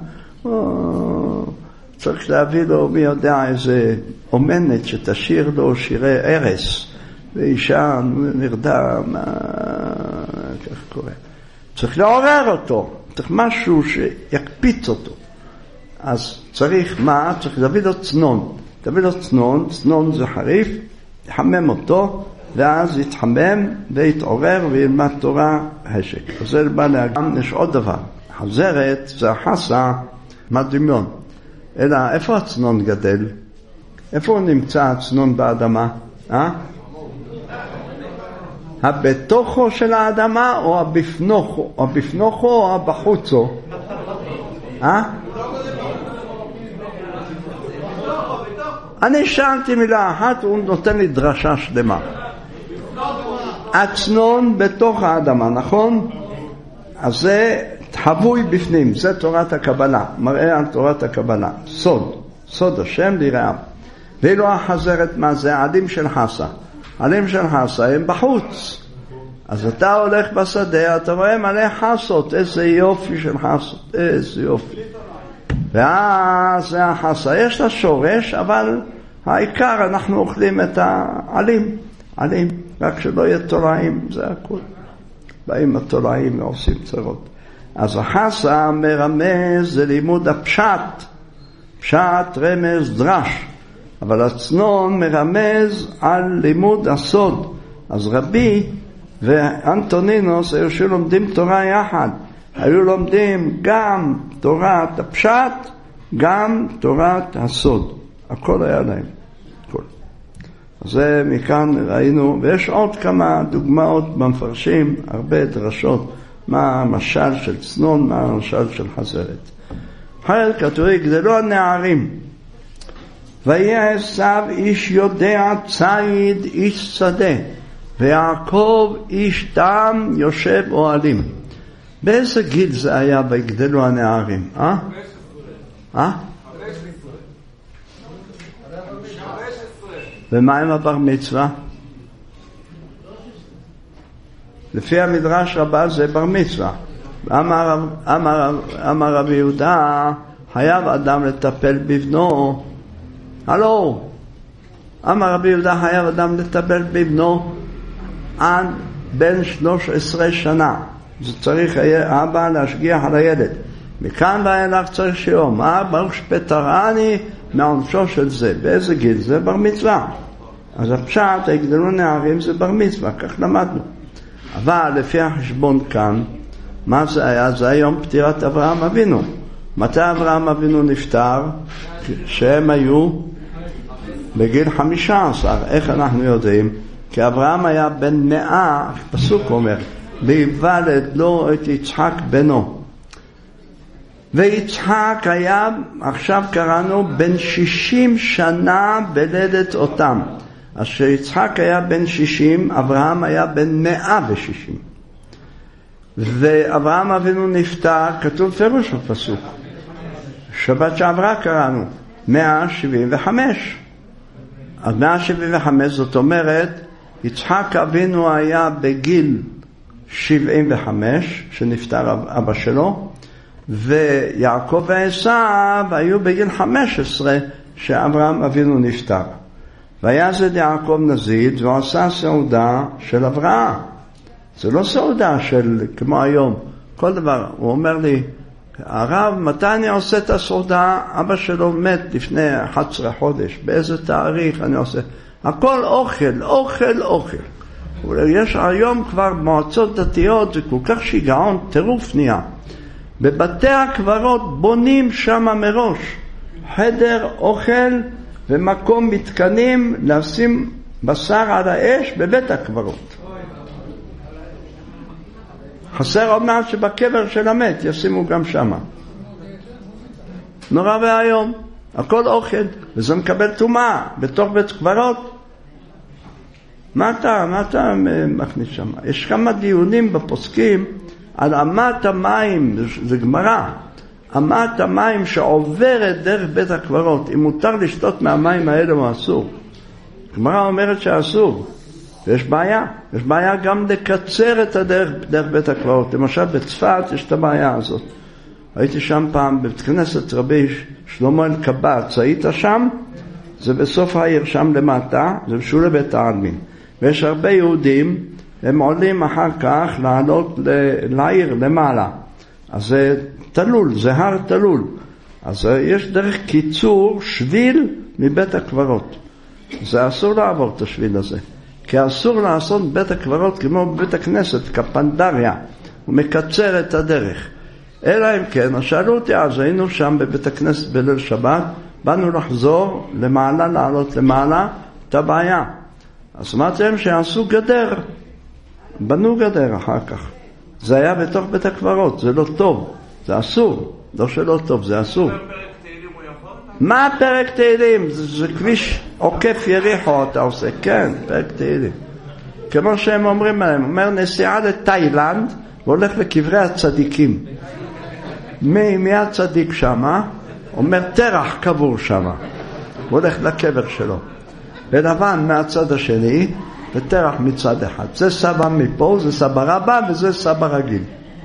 צריך להביא לו, מי יודע, איזה אומנת שתשאיר לו שירי ערס, ואישה נרדם, כך קורה. צריך לעורר אותו, צריך משהו שיקפיץ אותו. אז צריך מה? צריך להביא לו צנון. תביא לו צנון, צנון זה חריף, יחמם אותו, ואז יתחמם ויתעורר וילמד תורה השק. אז זה בא להגיד, יש עוד דבר. חזרת זה החסה מהדמיון. אלא איפה הצנון גדל? איפה הוא נמצא הצנון באדמה? הבתוכו של האדמה או הבפנוכו? הבפנוכו או הבחוצו? אני שאלתי מילה אחת, הוא נותן לי דרשה שלמה. הצנון בתוך האדמה, נכון? אז זה חבוי בפנים, זה תורת הקבלה, מראה על תורת הקבלה, סוד השם ליראיו. ואילו החזרת מה זה? עלים של חסה. עלים של חסה הם בחוץ. אז אתה הולך בשדה, אתה רואה מלא חסות, איזה יופי של חסות, איזה יופי. ואז זה החסה, יש לה שורש, אבל העיקר אנחנו אוכלים את העלים, עלים, רק שלא יהיה תולעים, זה הכל. באים התולעים ועושים צרות. אז החסה מרמז זה לימוד הפשט, פשט רמז דרש, אבל הצנון מרמז על לימוד הסוד. אז רבי ואנטונינוס היו שלומדים תורה יחד, היו לומדים גם תורת הפשט, גם תורת הסוד, הכל היה להם, הכל. אז זה מכאן ראינו, ויש עוד כמה דוגמאות במפרשים, הרבה דרשות, מה המשל של צנון, מה המשל של חזרת. חייל כתוב, גדלו הנערים, ויהיה עשיו איש יודע ציד איש שדה, ויעקב איש תם יושב אוהלים. באיזה גיל זה היה ויגדלו הנערים? 15. ומה עם הבר מצווה? לפי המדרש רבה זה בר מצווה. אמר רבי יהודה, חייב אדם לטפל בבנו הלו, אמר רבי יהודה, חייב אדם לטפל בבנו עד בן 13 שנה. זה צריך האבא להשגיח על הילד. מכאן ואילך צריך שיום. ברוך שפטרני מעונשו של זה. באיזה גיל? זה בר מצווה. אז הפשט, היגדלו נערים, זה בר מצווה, כך למדנו. אבל לפי החשבון כאן, מה זה היה? זה היום פטירת אברהם אבינו. מתי אברהם אבינו נפטר? שהם היו בגיל 15. איך אנחנו יודעים? כי אברהם היה בן 100, פסוק אומר, ויוולד לו את יצחק בנו. ויצחק היה, עכשיו קראנו, בן 60 שנה בלדת אותם. אז כשיצחק היה בן 60, אברהם היה בן 160. ואברהם אבינו נפטר, כתוב פירוש בפסוק. שבת שעברה קראנו, 175. אז 175 זאת אומרת, יצחק אבינו היה בגיל 75, שנפטר אבא שלו, ויעקב ועשיו היו בגיל 15, שאברהם אבינו נפטר. ויעזד יעקב נזיד, והוא עשה סעודה של אברהם. זה לא סעודה של כמו היום, כל דבר. הוא אומר לי, הרב, מתי אני עושה את הסעודה? אבא שלו מת לפני 11 חודש, באיזה תאריך אני עושה? הכל אוכל, אוכל, אוכל. יש היום כבר מועצות דתיות, זה כל כך שיגעון, טירוף נהיה. בבתי הקברות בונים שם מראש חדר אוכל ומקום מתקנים לשים בשר על האש בבית הקברות. חסר עוד מעט שבקבר של המת ישימו גם שם. נורא והיום, הכל אוכל, וזה מקבל טומאה בתוך בית קברות. מה אתה מכניס שם? יש כמה דיונים בפוסקים על אמת המים, זה גמרא, אמת המים שעוברת דרך בית הקברות, אם מותר לשתות מהמים האלה או אסור. גמרא אומרת שאסור, ויש בעיה, יש בעיה גם לקצר את הדרך דרך בית הקברות. למשל בצפת יש את הבעיה הזאת. הייתי שם פעם בבית כנסת רבי שלמה אלקבץ, היית שם? זה בסוף העיר שם למטה, זה בשול בית העלמין. ויש הרבה יהודים, הם עולים אחר כך לעלות לעיר למעלה. אז זה תלול, זה הר תלול. אז יש דרך קיצור שביל מבית הקברות. זה אסור לעבור את השביל הזה. כי אסור לעשות בית הקברות כמו בבית הכנסת, כפנדריה. הוא מקצר את הדרך. אלא אם כן, שאלו אותי, אז היינו שם בבית הכנסת בליל שבת, באנו לחזור למעלה, לעלות למעלה, את הבעיה. אז אמרתי להם שעשו גדר, בנו גדר אחר כך. זה היה בתוך בית הקברות, זה לא טוב, זה אסור, לא שלא טוב, זה אסור. מה פרק תהילים? זה כביש עוקף יריחו אתה עושה, כן, פרק תהילים. כמו שהם אומרים להם, אומר נסיעה לתאילנד, והולך לקברי הצדיקים. מי הצדיק שמה? אומר תרח קבור שמה, הולך לקבר שלו. ולבן מהצד השני, ותרח מצד אחד. זה סבא מפה, זה סבא רבא, וזה סבא רגיל.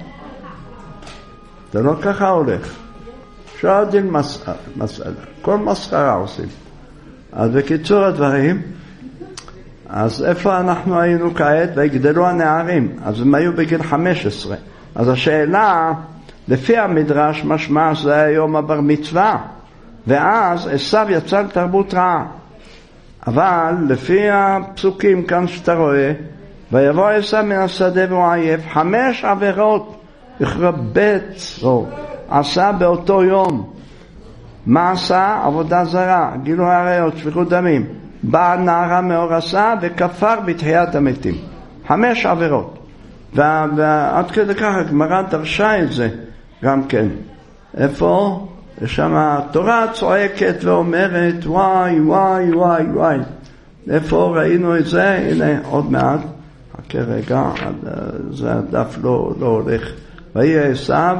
זה לא ככה הולך. שעדיין מסעדה. כל מסחרה עושים. אז בקיצור הדברים, אז איפה אנחנו היינו כעת? והגדלו הנערים. אז הם היו בגיל 15. אז השאלה, לפי המדרש, משמע זה היה יום הבר מצווה. ואז עשיו יצא לתרבות רעה. אבל לפי הפסוקים כאן שאתה רואה, ויבוא עשיו מן השדה והוא עייף, 5 עבירות החרבץ או עשה באותו יום. מה עשה? עבודה זרה, גילוי עריות, שפיכות דמים, באה נערה מאורסה וכפר בתחיית המתים. 5 עבירות. ועד כדי ככה הגמרא דרשה את זה גם כן. איפה? ושם התורה צועקת ואומרת וואי וואי וואי וואי. איפה ראינו את זה? הנה עוד מעט, חכה רגע, זה הדף לא הולך. ויהי עשיו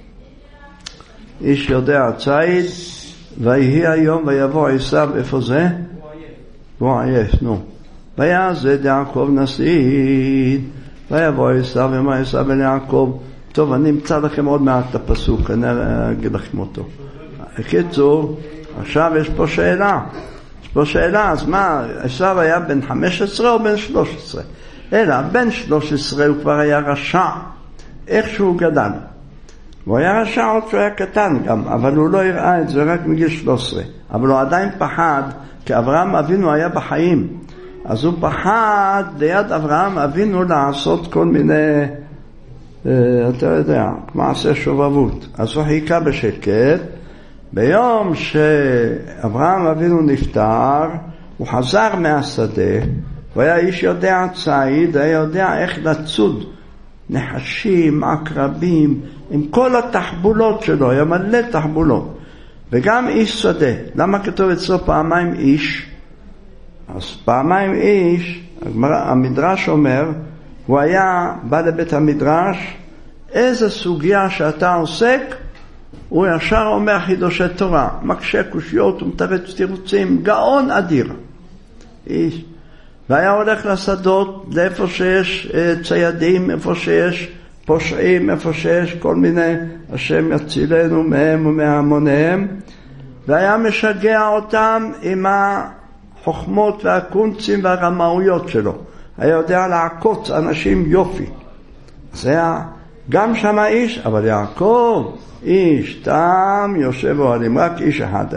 איש יודע ציד, ויהי היום ויבוא עשיו, איפה זה? הוא עייף, נו. ויעזד יעקב נסיד, ויבוא עשיו ואמר עשיו אל יעקב. טוב, אני אמצא לכם עוד מעט את הפסוק, אני אגיד לכם אותו. בקיצור, עכשיו יש פה שאלה. פה שאלה, אז מה, עשיו היה בן 15 או בן 13? אלא, בן 13 הוא כבר היה רשע, איך שהוא גדל. הוא היה רשע עוד שהוא היה קטן גם, אבל הוא לא הראה את זה רק מגיל 13. אבל הוא עדיין פחד, כי אברהם אבינו היה בחיים. אז הוא פחד ליד אברהם אבינו לעשות כל מיני, אתה יודע, מעשה שובבות. אז הוא חיכה בשקט. ביום שאברהם אבינו נפטר, הוא חזר מהשדה, הוא היה איש יודע ציד, היה יודע איך לצוד נחשים, עקרבים, עם כל התחבולות שלו, היה מלא תחבולות. וגם איש שדה. למה כתוב אצלו פעמיים איש? אז פעמיים איש, המדרש אומר, הוא היה בא לבית המדרש, איזה סוגיה שאתה עוסק, הוא ישר אומר חידושי תורה, מקשה קושיות ומתרץ תירוצים, גאון אדיר. איש. והיה הולך לשדות, לאיפה שיש ציידים, איפה שיש פושעים, איפה שיש כל מיני, השם יצילנו מהם ומהמוניהם, והיה משגע אותם עם החוכמות והקונצים והרמאויות שלו. היה יודע לעקוץ אנשים יופי. אז היה גם שם איש, אבל יעקב איש, תם יושב אוהלים, רק איש אחד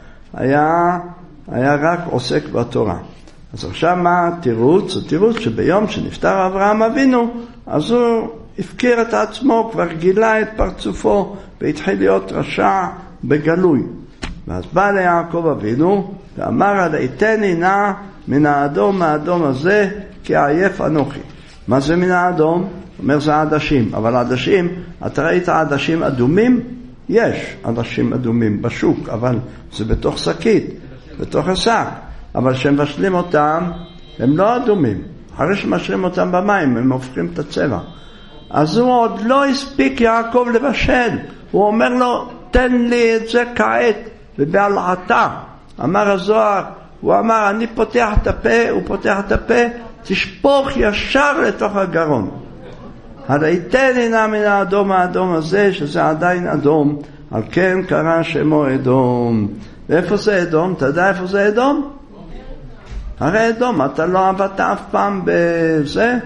היה רק עוסק בתורה. אז עכשיו מה התירוץ? התירוץ שביום שנפטר אברהם אבינו, אז הוא הפקיר את עצמו, כבר גילה את פרצופו, והתחיל להיות רשע בגלוי. ואז בא ליעקב אבינו, ואמר עליתני נא מן האדום הזה, כי עייף אנוכי. מה זה מן האדום? אומר זה עדשים, אבל עדשים, אתה ראית עדשים אדומים? יש עדשים אדומים בשוק, אבל זה בתוך שקית, בתוך השק. אבל כשהם משלים אותם, הם לא אדומים. אחרי שמשלים אותם במים, הם הופכים את הצבע. אז הוא עוד לא הספיק יעקב לבשל. הוא אומר לו, תן לי את זה כעת, ובהלעתה. אמר הזוהר, הוא אמר, אני פותח את הפה, הוא פותח את הפה, תשפוך ישר לתוך הגרון. הראיתני נא מן האדום הזה, שזה עדיין אדום, על כן קרא שמו אדום. ואיפה זה אדום? אתה יודע איפה זה אדום? הרי אדום, אתה לא עבדת אף פעם בזה?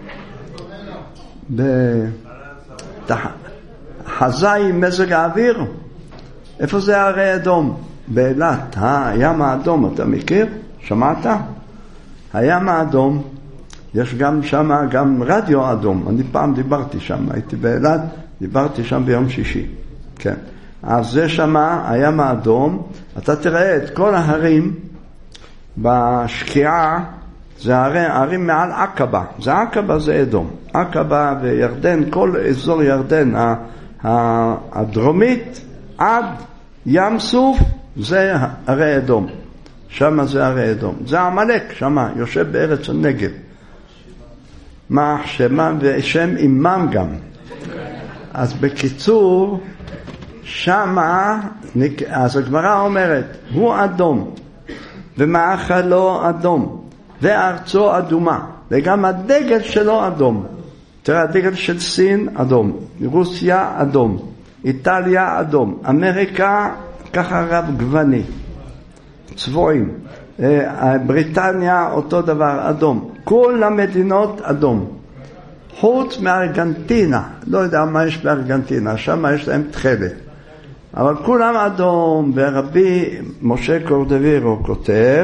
חזה עם מזג האוויר? איפה זה הרי אדום? באילת, הים האדום, אתה מכיר? שמעת? הים האדום, יש גם שם גם רדיו אדום. אני פעם דיברתי שם, הייתי באילת, דיברתי שם ביום שישי. כן. אז זה שם הים האדום, אתה תראה את כל ההרים בשקיעה, זה הערים מעל עקבה. זה עקבה, זה אדום. עקבה וירדן, כל אזור ירדן הדרומית עד ים סוף, זה הרי אדום. שם זה הרי אדום. זה עמלק, שם יושב בארץ הנגב. מה שמם ושם אימם גם. אז בקיצור, שמה, אז הגמרא אומרת, הוא אדום, ומאכלו אדום, וארצו אדומה, וגם הדגל שלו אדום. תראה, הדגל של סין אדום, רוסיה אדום, איטליה אדום, אמריקה ככה רב גווני, צבועים, בריטניה אותו דבר אדום, כל המדינות אדום, חוץ מארגנטינה, לא יודע מה יש בארגנטינה, שם יש להם תכלת, אבל כולם אדום. ורבי משה קורדווירו כותב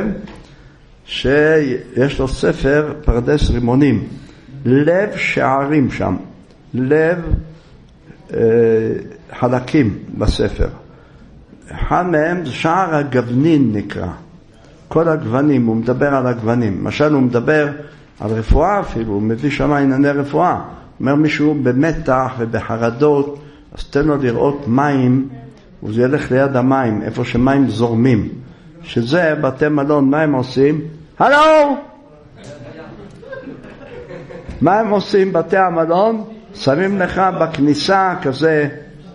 שיש לו ספר פרדס רימונים, לב שערים שם, לב חלקים בספר. אחד מהם זה שער הגוונין נקרא, כל הגוונים, הוא מדבר על הגוונים. למשל הוא מדבר על רפואה אפילו, הוא מביא שם ענייני רפואה. אומר מישהו במתח ובחרדות, אז תן לו לראות מים, וזה ילך ליד המים, איפה שמים זורמים. שזה בתי מלון, מה הם עושים? הלו! מה הם עושים בתי המלון? שמים לך בכניסה כזה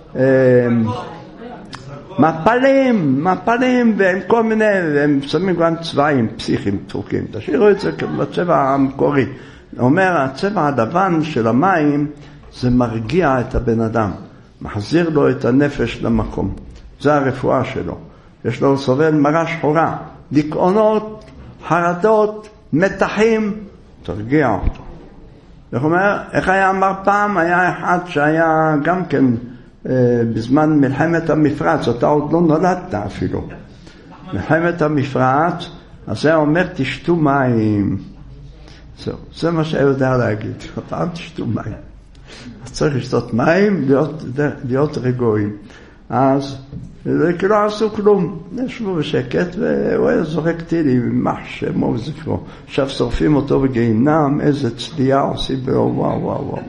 מפלים והם כל מיני, הם שמים גם צבעים פסיכיים דפוקים. תשאירו את זה בצבע המקורי. אומר, הצבע הלבן של המים זה מרגיע את הבן אדם, מחזיר לו את הנפש למקום. זה הרפואה שלו. יש לו סובל מרה שחורה, דיכאונות, חרדות, מתחים, תרגיע אותו. זאת אומרת, איך היה אמר פעם, היה אחד שהיה גם כן בזמן מלחמת המפרץ, אתה עוד לא נולדת אפילו. מלחמת המפרץ, אז זה אומר תשתו מים. זה מה שהוא יודע להגיד, פעם תשתו מים. אז צריך לשתות מים, להיות רגועים. אז כאילו עשו כלום, ישבו בשקט והוא היה זורק טילים, יימח שמו וזכרו. עכשיו שורפים אותו בגיהינום, איזה צלייה עושים בו, וואו וואו וואו.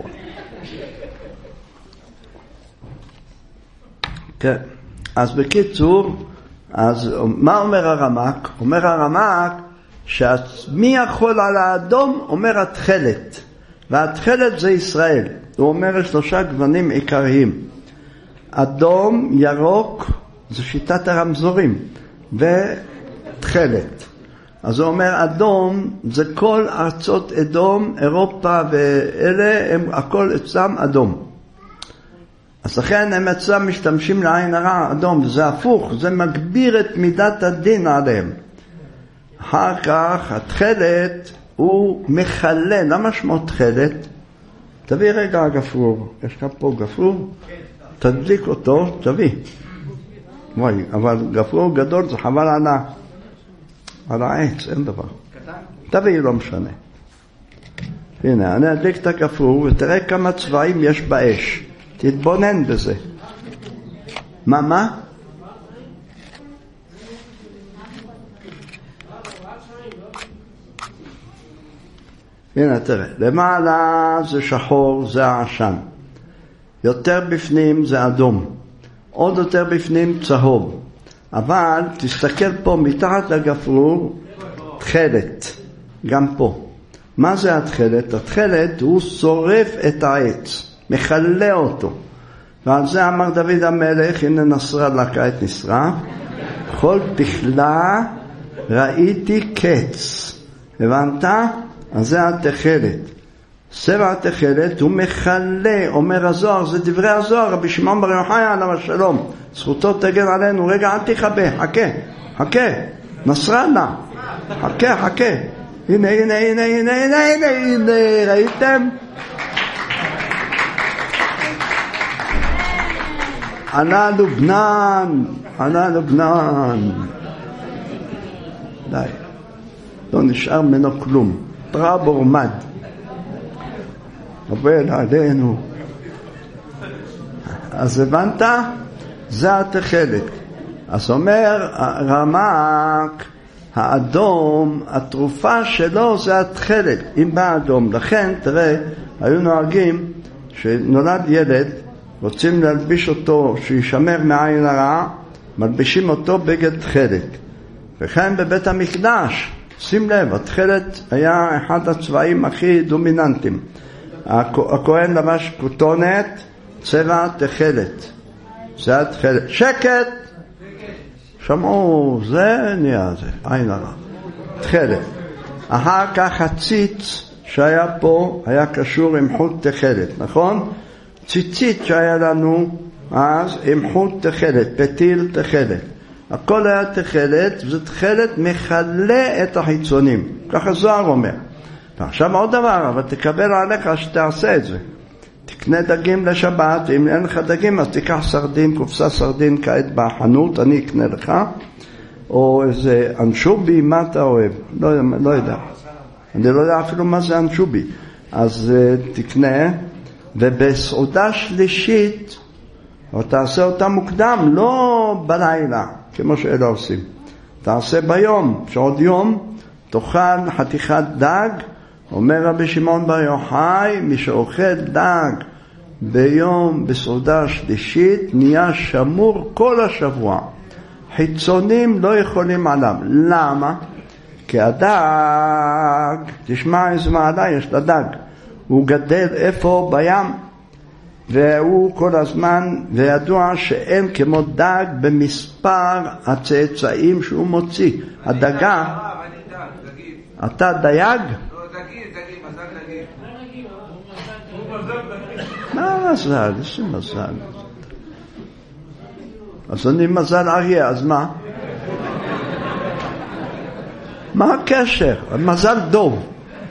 כן, אז בקיצור, אז מה אומר הרמ"ק? אומר הרמ"ק שמי יכול על האדום? אומר התכלת, והתכלת זה ישראל. הוא אומר 3 גוונים עיקריים, אדום, ירוק, זו שיטת הרמזורים, ותכלת. אז הוא אומר אדום זה כל ארצות אדום, אירופה ואלה, הם הכל אצלם אדום. אז לכן הם אצלם משתמשים לעין הרע אדום, זה הפוך, זה מגביר את מידת הדין עליהם. אחר כך התכלת הוא מחלל. למה שמו תכלת? תביא רגע גפרור, יש לך פה גפרור? תדליק אותו, תביא. וואי, אבל גפרור גדול זה חבל על העץ, אין דבר. תביא, לא משנה. הנה, אני אדליק את הגפרור ותראה כמה צבעים יש באש. תתבונן בזה. מה? הנה, תראה. למעלה זה שחור, זה העשן. יותר בפנים זה אדום. עוד יותר בפנים צהוב. אבל תסתכל פה מתחת לגפרור, תכלת. גם פה. מה זה התכלת? התכלת הוא שורף את העץ. מחלה אותו. ועל זה אמר דוד המלך, הנה נסראללה כעת נשרף, כל תכלה ראיתי קץ. הבנת? אז זה התכלת. סבע התכלת הוא מחלה, אומר הזוהר, זה דברי הזוהר, רבי שמעון בר יוחאי עליו השלום, זכותו תגן עלינו. רגע, אל תחבא, חכה, נסראללה, חכה. הנה, ראיתם? ענה לובנן. די. לא נשאר ממנו כלום. טראבור מד. אבל עלינו. אז הבנת? זה התכלת. אז אומר רמ"ק, האדום, התרופה שלו זה התכלת. אם בא אדום. לכן, תראה, היו נוהגים שנולד ילד, רוצים להלביש אותו שישמר מעין הרע, מלבישים אותו בגד תכלת. וכן בבית המקדש, שים לב, התכלת היה אחד הצבעים הכי דומיננטיים. הכהן לבש כותונת, צבע תכלת. זה התכלת. שקט! שמעו, זה נהיה זה, עין הרע. תכלת. אחר כך הציץ שהיה פה היה קשור עם חוט תכלת, נכון? ציצית שהיה לנו אז עם חוט תכלת, פתיל תכלת. הכל היה תכלת, וזה תכלת מחלה את החיצונים. ככה זוהר אומר. ועכשיו עוד דבר, אבל תקבל עליך שתעשה את זה. תקנה דגים לשבת, אם אין לך דגים אז תיקח סרדין, קופסה סרדין כעת בחנות, אני אקנה לך. או איזה אנשובי, מה אתה אוהב? לא יודע. אני לא יודע אפילו מה זה אנשובי. אז תקנה. ובסעודה שלישית, או תעשה אותה מוקדם, לא בלילה, כמו שאלה עושים. תעשה ביום, שעוד יום, תאכל חתיכת דג, אומר רבי שמעון בר יוחאי, מי שאוכל דג ביום בסעודה שלישית, נהיה שמור כל השבוע. חיצונים לא יכולים עליו. למה? כי הדג, תשמע איזה מעלה יש לדג, הוא גדל איפה? בים. והוא כל הזמן, וידוע שאין כמו דג במספר הצאצאים שהוא מוציא. הדגה, אתה דייג? לא, דגים, מזל דגים. מה מזל? איזה מזל? אז אני מזל אריה, אז מה? מה הקשר? מזל דוב.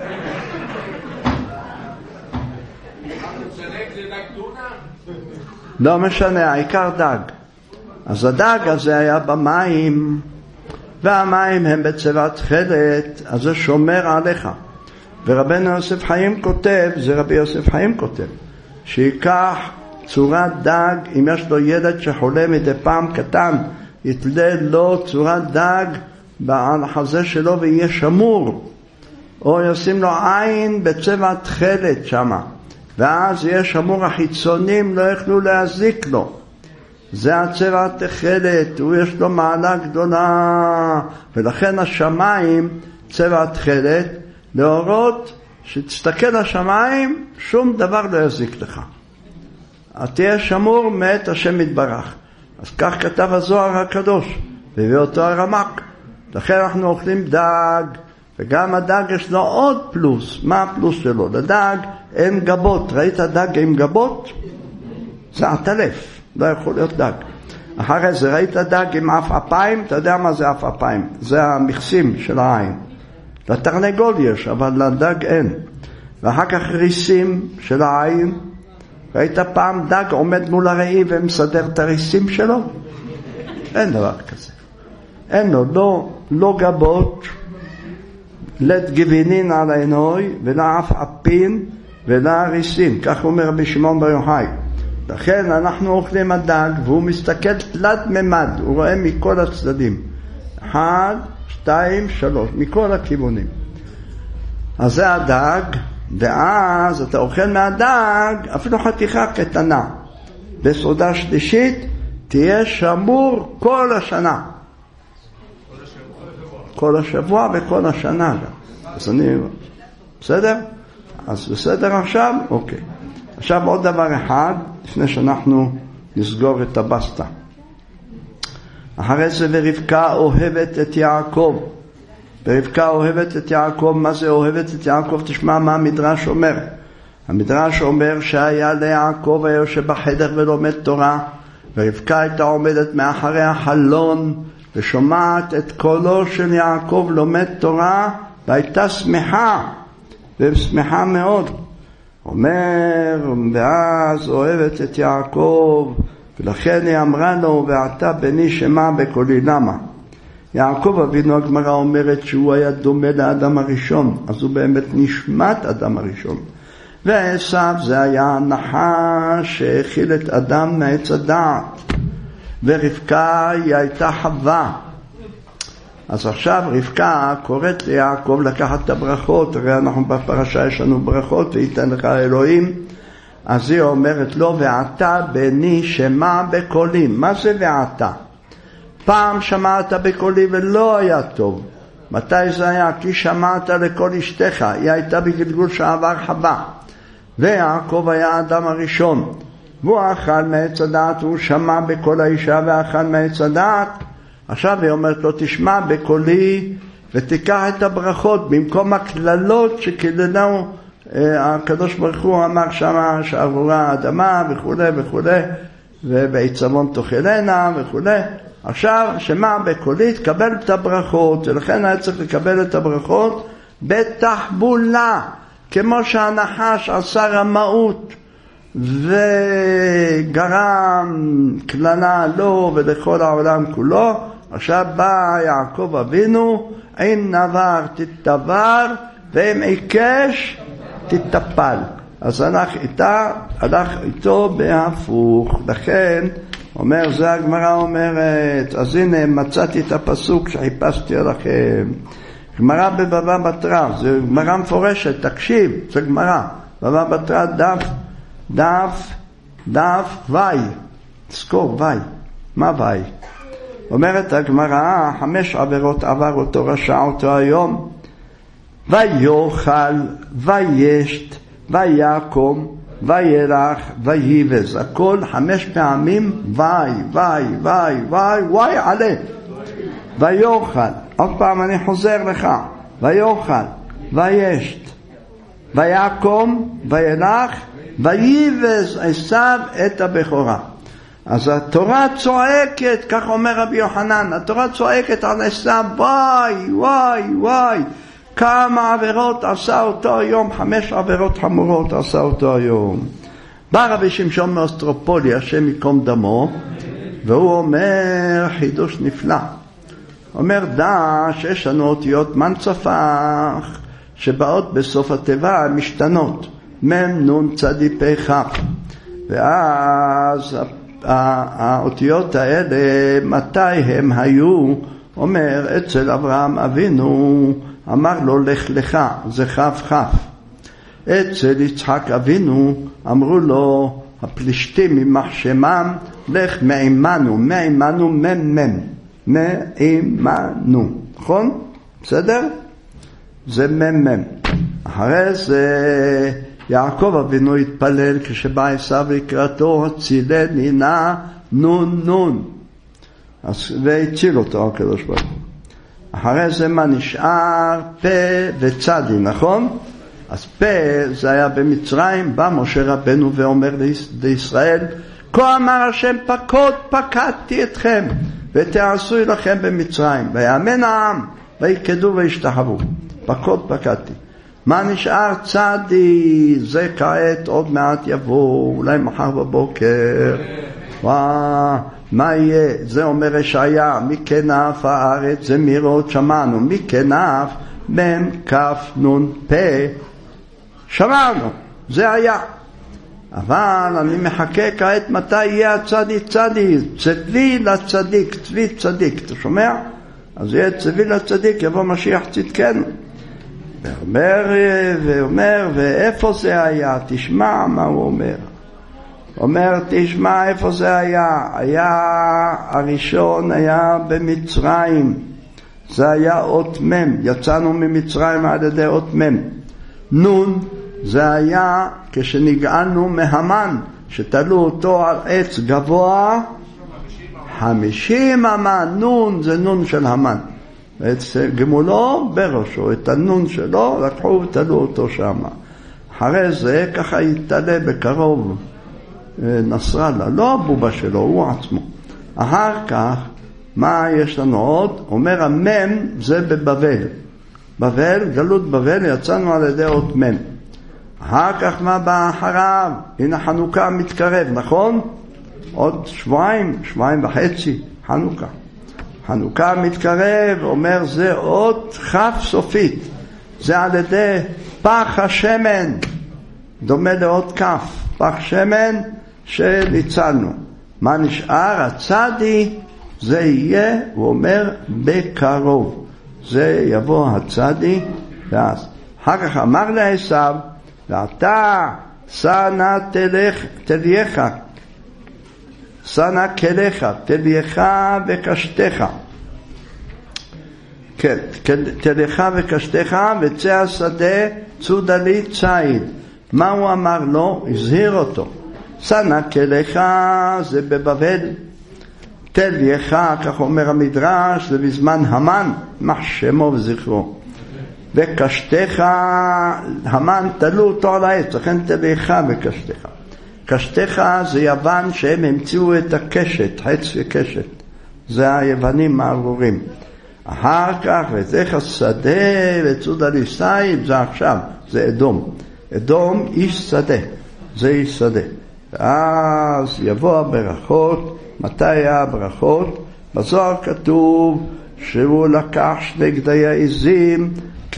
לא משנה, העיקר דג. אז הדג הזה היה במים, והמים הם בצבע תכלת, אז זה שומר עליך. ורבנו יוסף חיים כותב, זה רבי יוסף חיים כותב, שיקח צורת דג, אם יש לו ילד שחולה מדי פעם קטן, יתלה לו צורת דג על החזה שלו ויהיה שמור, או ישים לו עין בצבע תכלת שמה, ואז יהיה שמור, החיצונים לא יכלו להזיק לו. זה הצבע התכלת, הוא יש לו מעלה גדולה, ולכן השמיים צבע תכלת, להורות שתסתכל השמיים, שום דבר לא יזיק לך. תהיה שמור מאת השם יתברך. אז כך כתב הזוהר הקדוש, והביא אותו הרמ"ק. לכן אנחנו אוכלים דג, וגם הדג יש לו עוד פלוס. מה הפלוס שלו? לדג אין גבות. ראית דג עם גבות? זה עטלף, לא יכול להיות דג. אחרי זה ראית דג עם עפעפיים, אתה יודע מה זה עפעפיים? זה המכסים של העין. לתרנגול יש, אבל לדג אין. ואחר כך ריסים של העין. ראית פעם דג עומד מול הראי ומסדר את הריסים שלו? אין דבר כזה. אין לו לא גבות, לת גבינין על עינוי, ולא עפעפין, ולא ריסים. כך אומר רבי שמעון בר יוחאי. לכן אנחנו אוכלים הדג, והוא מסתכל תלת ממד, הוא רואה מכל הצדדים. 1, 2, 3, מכל הכיוונים. אז זה הדג, ואז אתה אוכל מהדג אפילו חתיכה קטנה. בסעודה שלישית תהיה שמור כל השנה. כל השבוע וכל השנה גם. אז אני... בסדר? אז בסדר עכשיו? אוקיי. עכשיו עוד דבר אחד, לפני שאנחנו נסגור את הבסטה. אחרי זה ורבקה אוהבת את יעקב. ורבקה אוהבת את יעקב. מה זה אוהבת את יעקב? תשמע מה המדרש אומר. המדרש אומר שהיה ליעקב היה יושב בחדר ולומד תורה, ורבקה הייתה עומדת מאחורי החלון ושומעת את קולו של יעקב לומד תורה, והייתה שמחה, ושמחה מאוד. אומר, ואז אוהבת את יעקב, ולכן היא אמרה לו, ואתה בני שמע בקולי. למה? יעקב אבינו, הגמרא אומרת שהוא היה דומה לאדם הראשון, אז הוא באמת נשמת אדם הראשון. ועשיו זה היה הנחש שהאכיל את אדם מעץ הדעת, ורבקה היא הייתה חווה. אז עכשיו רבקה קוראת ליעקב לקחת את הברכות, הרי אנחנו בפרשה יש לנו ברכות, וייתן לך אלוהים. אז היא אומרת לו, ואתה בני שמע בקולי. מה זה ואתה? פעם שמעת בקולי ולא היה טוב. מתי זה היה? כי שמעת לקול אשתך, היא הייתה בגלגול שעבר חווה, ויעקב היה האדם הראשון, והוא אכל מעץ הדעת, הוא שמע בקול האישה ואכל מעץ הדעת. עכשיו היא אומרת לו, תשמע בקולי ותיקח את הברכות במקום הכללות שקללנו הקדוש ברוך הוא אמר שמה שערורה האדמה וכו' וכו', ובעצמון תאכלנה וכו'. עכשיו שמע בקולי תקבל את הברכות, ולכן היה צריך לקבל את הברכות בתחבולה, כמו שהנחש עשה רמאות וגרם כללה לו ולכל העולם כולו. עכשיו בא יעקב אבינו, עם נבר תתבר ועם עיקש תתפל. אז הלך איתו בהפוך. לכן אומר, זה הגמרא אומרת, אז הנה מצאתי את הפסוק שחיפשתי עליכם. גמרא בבבא בתרא, זה גמרא מפורשת, תקשיב, זה גמרא. בבא בתרא דף וואי, תזכור וואי. מה וואי? אומרת הגמרא, 5 עבירות עבר אותו רשע אותו היום. ויאכל, וישת, ויקום, וילך, ויבז. הכל 5 פעמים וואי, וואי, וואי, וואי, וואי עלה. ויאכל, עוד פעם אני חוזר לך. ויאכל, וישת, ויקום, וילך, ויבז עשיו את הבכורה. אז התורה צועקת, כך אומר רבי יוחנן, התורה צועקת על עשיו, וואי, וואי, וואי, כמה עבירות עשה אותו היום, 5 עבירות חמורות עשה אותו היום. בא רבי שמשון מאוסטרופולי, השם יקום דמו, והוא אומר חידוש נפלא. אומר, דע שיש לנו אותיות מנצפח, שבאות בסוף התיבה משתנות, מם נון צדי פי כף. ואז האותיות האלה, מתי הם היו? אומר, אצל אברהם אבינו, אמר לו לך לך, זה כף כף. אצל יצחק אבינו, אמרו לו, הפלישתים ממח שמם, לך מעימנו, מעימנו ממם, מעימנו, נכון? בסדר? זה ממם. אחרי זה יעקב אבינו התפלל כשבא עשיו לקראתו, הצילני נא נון נון, והציל אותו הקדוש ברוך הוא. אחרי זה מה נשאר? פה וצדי, נכון? אז פה זה היה במצרים, בא משה רבנו ואומר לישראל, כה אמר השם פקוד פקדתי אתכם ותעשו לכם במצרים, ויאמן העם ויקדו וישתחוו. פקוד פקדתי. מה נשאר? צדי, זה כעת עוד מעט יבוא, אולי מחר בבוקר. מה יהיה? זה אומר ישעיה, מכנף הארץ זה מירות שמענו, מכנף מם כף נון פה שמענו, זה היה. אבל אני מחכה כעת מתי יהיה הצדי צדי, צבי לצדיק, צבי צדיק, אתה שומע? אז יהיה צבי לצדיק, יבוא משיח צדקנו. ואומר, ואיפה זה היה? תשמע מה הוא אומר. אומר, תשמע איפה זה היה. היה הראשון היה במצרים, זה היה אות מם, יצאנו ממצרים על ידי אות מם. נון זה היה כשנגאלנו מהמן, שתלו אותו על עץ גבוה 50 אמן. נון זה נון של המן, את גמולו בראשו, את הנון שלו לקחו ותלו אותו שם. אחרי זה ככה יתעלה בקרוב נסראללה, לא הבובה שלו, הוא עצמו. אחר כך מה יש לנו עוד? אומר המם זה בבבל, בבל, גלות בבל, יצאנו על ידי אות מם. אחר כך מה בא אחריו? הנה חנוכה מתקרב, נכון? עוד שבועיים וחצי חנוכה. חנוכה מתקרב, אומר זה אות כף סופית, זה על ידי פח השמן, דומה לאות כף, פח שמן שניצלנו. מה נשאר? הצדי, זה יהיה, הוא אומר, בקרוב. זה יבוא הצדי, ואז אחר כך אמר לעשיו, ואתה שא תלייך, שא כליך, תלייך וקשתך. כן, תלייך וקשתך, וצא השדה צודה לי ציד. מה הוא אמר לו? הזהיר אותו. שא כליך זה בבבל, תלייך, כך אומר המדרש, זה בזמן המן, מח שמו וזכרו. וקשתך, המן תלו אותו על העץ, לכן תלייך וקשתך. קשתך זה יוון שהם המציאו את הקשת, חץ וקשת, זה היוונים הארורים. אחר כך ותך השדה וצודה לי ציד, זה עכשיו, זה אדום. אדום איש שדה, זה איש שדה. ואז יבוא הברכות. מתי היה הברכות? בזוהר כתוב שהוא לקח 2 גדיי העזים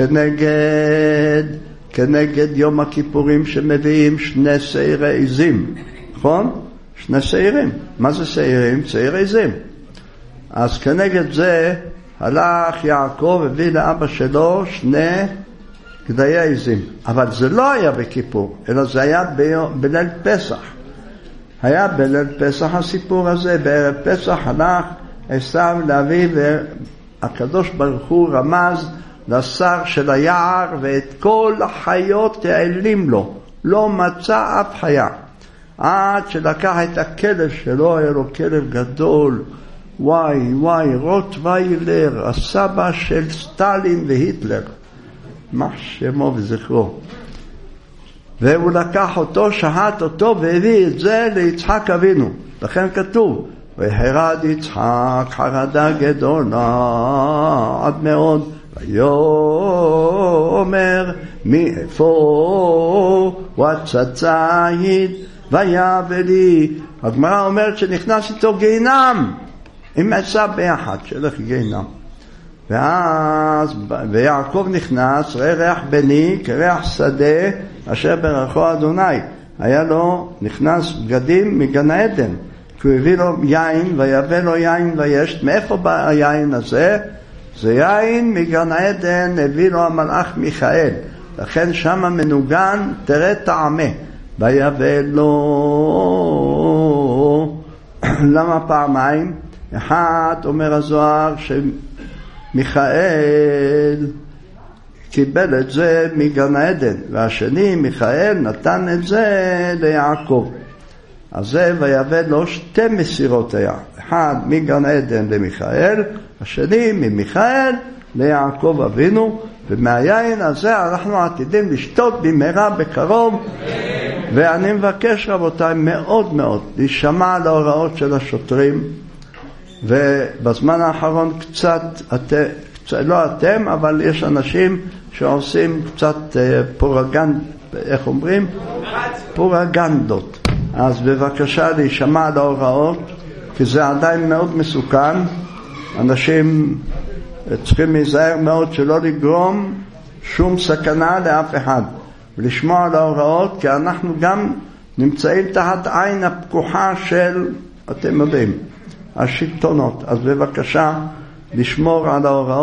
כנגד יום הכיפורים שמביאים 2 שעירי עזים, נכון? 2 שעירים. מה זה שעירים? שעיר עזים. אז כנגד זה הלך יעקב הביא לאבא שלו 2 גדיי העזים. אבל זה לא היה בכיפור, אלא זה היה בליל פסח. היה בליל פסח הסיפור הזה. בערב פסח הלך עשיו להביא, והקדוש ברוך הוא רמז לשר של היער, ואת כל החיות העלים לו, לא מצא אף חיה, עד שלקח את הכלב שלו, היה לו כלב גדול, וואי, רוטוויילר, הסבא של סטלין והיטלר, מה שמו וזכרו. והוא לקח אותו, שחט אותו והביא את זה ליצחק אבינו. לכן כתוב, והרד יצחק חרדה גדולה עד מאוד, ויאמר מאיפה וצצאית ויבא לי. הגמרא אומרת שנכנס איתו גיהינם, עם עשיו ביחד, שילך גיהינם. ואז ויעקב נכנס, ראה ריח בני כריח שדה אשר ברכו אדוני. היה לו נכנס בגדים מגן העדן, כי הוא הביא לו יין ויבא לו יין וישת. מאיפה בא היין הזה? זה יין מגן העדן, הביא לו המלאך מיכאל, לכן שם מנוגן תראה טעמה ויבא לו. למה פעמיים? אחד אומר הזוהר שמיכאל קיבל את זה מגן העדן, והשני מיכאל נתן את זה ליעקב. אז זה ויבא לו שתי מסירות היה, אחד מגן עדן למיכאל, השני ממיכאל ליעקב אבינו. ומהיין הזה אנחנו עתידים לשתות במהרה בקרוב. ואני מבקש רבותיי מאוד מאוד להישמע להוראות של השוטרים, ובזמן האחרון קצת לא אתם, אבל יש אנשים שעושים קצת איך אומרים? פורגנדות. אז בבקשה להישמע להוראות, כי זה עדיין מאוד מסוכן. אנשים צריכים להיזהר מאוד שלא לגרום שום סכנה לאף אחד, ולשמוע להוראות, כי אנחנו גם נמצאים תחת עין הפקוחה של, אתם יודעים, השלטונות. אז בבקשה לשמור על ההוראות.